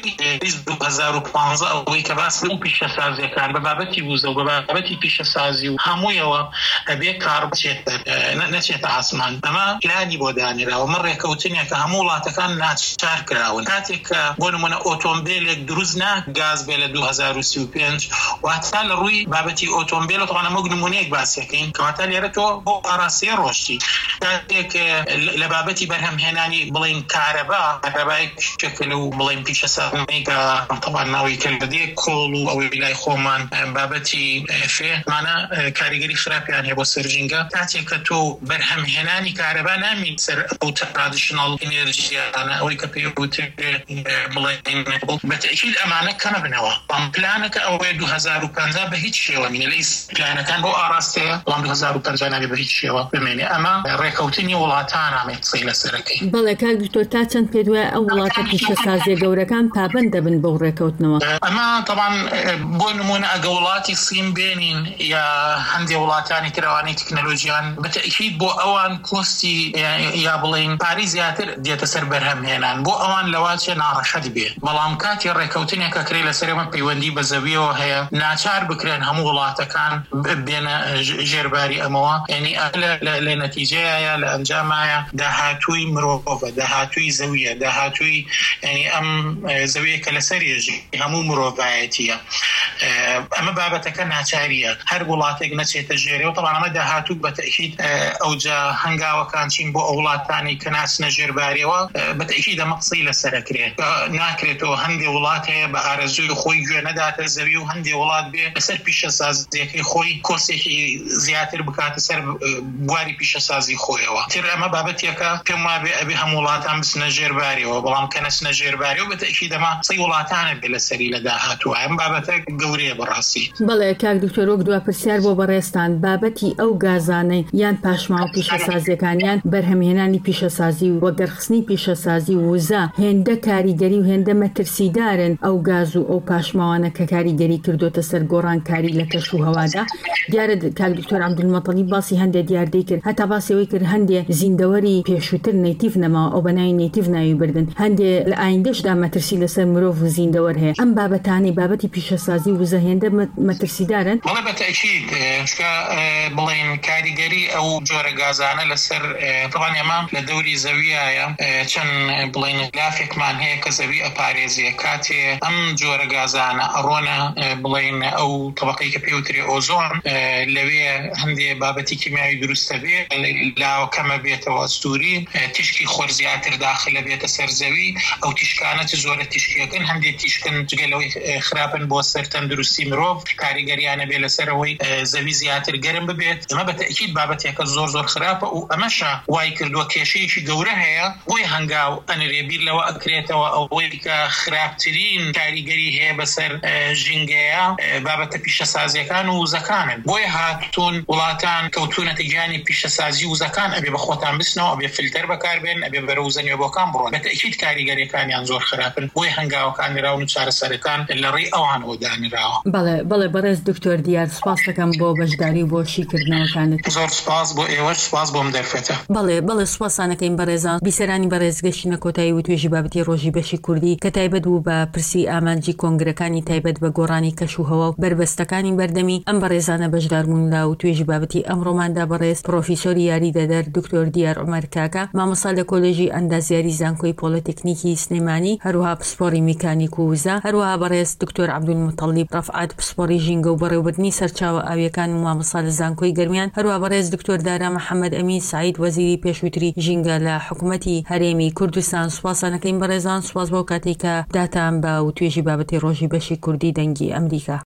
Speaker 4: 2015 ئەوەی کە باس بوو پیشەسازیەکان بە بابەتی وزە و بە بابەتی پیشەسازی و هەموویەوە ئەبێ کار نەچێتە ئاسمان. ئەمە پلانی بۆ دانراوە، من ڕێکەوتنێک کە هەموو وڵاتەکان ناچار کراون. کاتێک کە بۆ نمونە ئۆتۆمبیلێک دروست گاز بێ لە 2035 واتە لە ڕووی بابەتی ئۆتۆمبیل تەوانە مەگ نمونەیەک باسیەکەین کەواتە لێرە تۆ بۆ ئاراسیە ڕۆشتی. کاتێک لە بابەتی بەرهەمهێنانی بڵین کارەبای شکل و بڵین پیشەسازی کە تەوان ناوی کەلبەدێ کۆڵ و ئەوەی لای خۆمان بابەتی فێمانە کاریگەری خراپیان هەیە بۆ سەرژینگە. کاتێک کە تۆ بەرهەمهێنانی کارەبا نامین سەر ئەو ترادیشنال ئێنێرژیانە ئەوەی کە پێی وتر بڵین بەتەکید ئەمانە کەمە بنەوە. ئەم پلانەکە ئەوەیە 2050 بە هیچ شێوە مینە لە پلانەکان بۆ ئاراستەیە بەڵام 2050 نابێ بە هیچ شێوە بمێنێ. ئەمە ڕێکەوتنی وڵاتان ئامێت قسەی لەسەرەکەی.
Speaker 1: بەڵێ کاک دکتۆر تا چەند پێ دوایە ئەو وڵاتە پیشەسازیە گەورەکان پابەند دەبن بەو ڕێکەوتنەوە؟
Speaker 4: ئەمە طبعاً بۆ نمونە ئەگە وڵاتی سین بێنین یا هەندێک وڵاتانی ترەوانی تەکنۆلۆژیان بەتەکید بۆ ئەوان کۆستی یا بڵین پاری زیاتر دێتە سەر بەرهەمهێنان بۆ ئەوان لەواتێ ناڕەشەت بێ. بەڵام کاتی ڕێکەوتنێکە کرێ لەسەرێمە پەیوەندی بە زەویەوە هەیە ناچار بکرێن هەموو وڵاتەکان بێنە ژێرباری ئەمەوە. یعنی لە نەتیجەیە لە ئەنجامایە داهاتووی مرۆڤە، داهاتووی زەویە، داهاتووی ینی ئەم زەویە کە لەسەرێژی هەموو مرۆڤایەتیە. ئەمە بابەتەکە ناچاریە هەر وڵاتێک نەچێتە ژێرەوە. طبعاً ئەمە داهاتوو بەتەکید ئەوجا هەنگاوەکان چین بۆ ئەو وڵاتانی کە ناچنە ژێرباریەوە بەتەکید ئەمە قسەی لەسەرەکرێت. ناکرێتەوە هەندێک وڵات هەیە بە ئارەزووی خۆی گوێ نەداتە زەوی و هەندێک وڵات بێ لەسەر پیشەسازیەکەی خۆی کۆسێکی زیاتر بکاتە سەر بواری پیشەسازی خۆیەوە. تر ئەمە بابەتێکە پێم وابێ ئەبێ هەموو وڵاتان بچنە ژێرباریەوە، بەڵام کە نەچنە ژێرباریەوە بەتەکید ئەمە قسەی وڵاتانە بێ لەسەری لە داهاتووە. ئەم بابەتە گەورەیە بەڕاستی.
Speaker 1: بەڵێ کاک دکتۆر وەک دوا پرسیار بۆ بەڕێستان بابەتی ئەو گازانەی یان پاشماوە پیشەسازیەکانیان بەرهەمهێنانی پیشەسازی و وەگەرخستنی پیشەسازی وزە هێندە کاریگەری و هێندە مەترسیدارن ئەو گاز و ئەو پاشماوانە کە کاریگەری کردوتە سەر گۆڕانکاری لە کەش و هەوادا. دیارە کاک دکتۆر عەبدولمەتەلیب باسی هەندێک دیاردەی کرد، هەتا باسیەوەی کرد هەندێک زیندەوەری پێشووتر نەیتیڤ نەماوە ئەو بەناوی نەیتیڤ ناوی بردن، هەندێک لە ئایندەشدا مەترسی لەسەر مرۆڤ و زیندەوەر هەیە. ئەم بابەتانی بابەتی پیشەسازی وزە هێندە مەترسیدارن؟
Speaker 4: بەڵێ بەتەکید بڵین کاریگەری ئەو جۆرە گازانە لەسەر طبعاً ئێمە لە دەوری زەویایە چەند بڵین لافێکمان هەیە کە زەوی ئەپارێزیە. کاتێ ئەم جۆرە گازانە ئەڕۆنە بڵین ئەو طبقەی کە پێوتری ئۆزۆن لەوێ هەندێک بابەتی کیمیاوی دروستە بێ لاوە کەمە بێتەوە ئەستوری تیشکی خۆر زیاتر داخلە بێتە سەر زەوی. ئەو تیشکانە زۆرە تیشکەکەن، هەندێک تیشکن جگەلەوەی خراپن بۆ سەر تەندروستی مرۆڤ کاریگەریانە بێ لەسەرەوەی زەوی زیاتر گەرم ببێت. ئەمە بەتەکید بابەتێکە زۆر خراپە و ئەمەشە وای کردووە کێشەیەکی گەورە هەیە بۆی هەنگاو ئەنرێبیر لەوە ئەکرێتەوە ئەوەی کە خراپترین کاریگەری هەیە بەسەر ژینگەیە بابەتە پیشەسازیەکان و وزەکانن. بۆیە هاتوون وڵاتان کەوتونەتە گیانی پیشەسازی وزەکان ئەبێ بە خۆتان بستنەوە، ئەبێ فیلتەر بەکاربێن، ئەبێ بەرە وزەنوێبۆکان بڕۆن. بەتەکید کاریگەریەکانیان زۆر خراپن، بۆیە هەنگاوەکان راون و چارەسەرەکان لە ڕێی ئەوان ئەوەدانراوە.
Speaker 1: بەڵێ بەڕێز دکتۆر دیار سپاس دەکەم بۆ بەشداری بۆ شیکردنەوەکانت.
Speaker 4: زۆر سپاس بۆ ئێوەش، سپاس بۆم دەرفەتە.
Speaker 1: بەڵێ سوپاسانەکەین بەڕێزان بیسەرانی بەڕێزگەشتنە کۆتایی و توێژی بابەتی ڕۆژی بەشی کوردی کە تایبەت بوو بە پرسی ئامانجی کۆنگرەکانی تایبەت بە گۆڕانی کەشوهەوا و بربەستەکانی بەردەمی ئەم بەڕێزانە بەشداربوون لە و توێژی بابەتی ئەمڕۆماندا بەڕێز پرۆفیسۆری یاریدەدەر دکتۆر دیار عومەر کاکە، مامۆستا لە کۆلێژی ئەندازیاری زانکۆی پۆلیتێکنیکی سلێمانی، هەروەها پسپۆڕی میکانیک و وزە، هەروەها بەڕێز دکتۆر عەبدولموتەڵیب ڕەفعات پسپۆڕی ژینگە و بەڕێوەبردنی سەرچاوە ئاویەکان و مامۆستا لە زانکۆی گەرمیان، هەروەها بەڕێز دکتۆر دارا محەممەد ئەمین سعید وەزیری پێشووتری ژینگە لە حکوومەتی هەرێمی کوردستان. سوپاسانەکەین بەڕێزان، سوپاس بۆ کاتێک کە داتان بە و توێژی بابەتی ڕۆژی بەشی کوردی دەنگی ئەمریکا.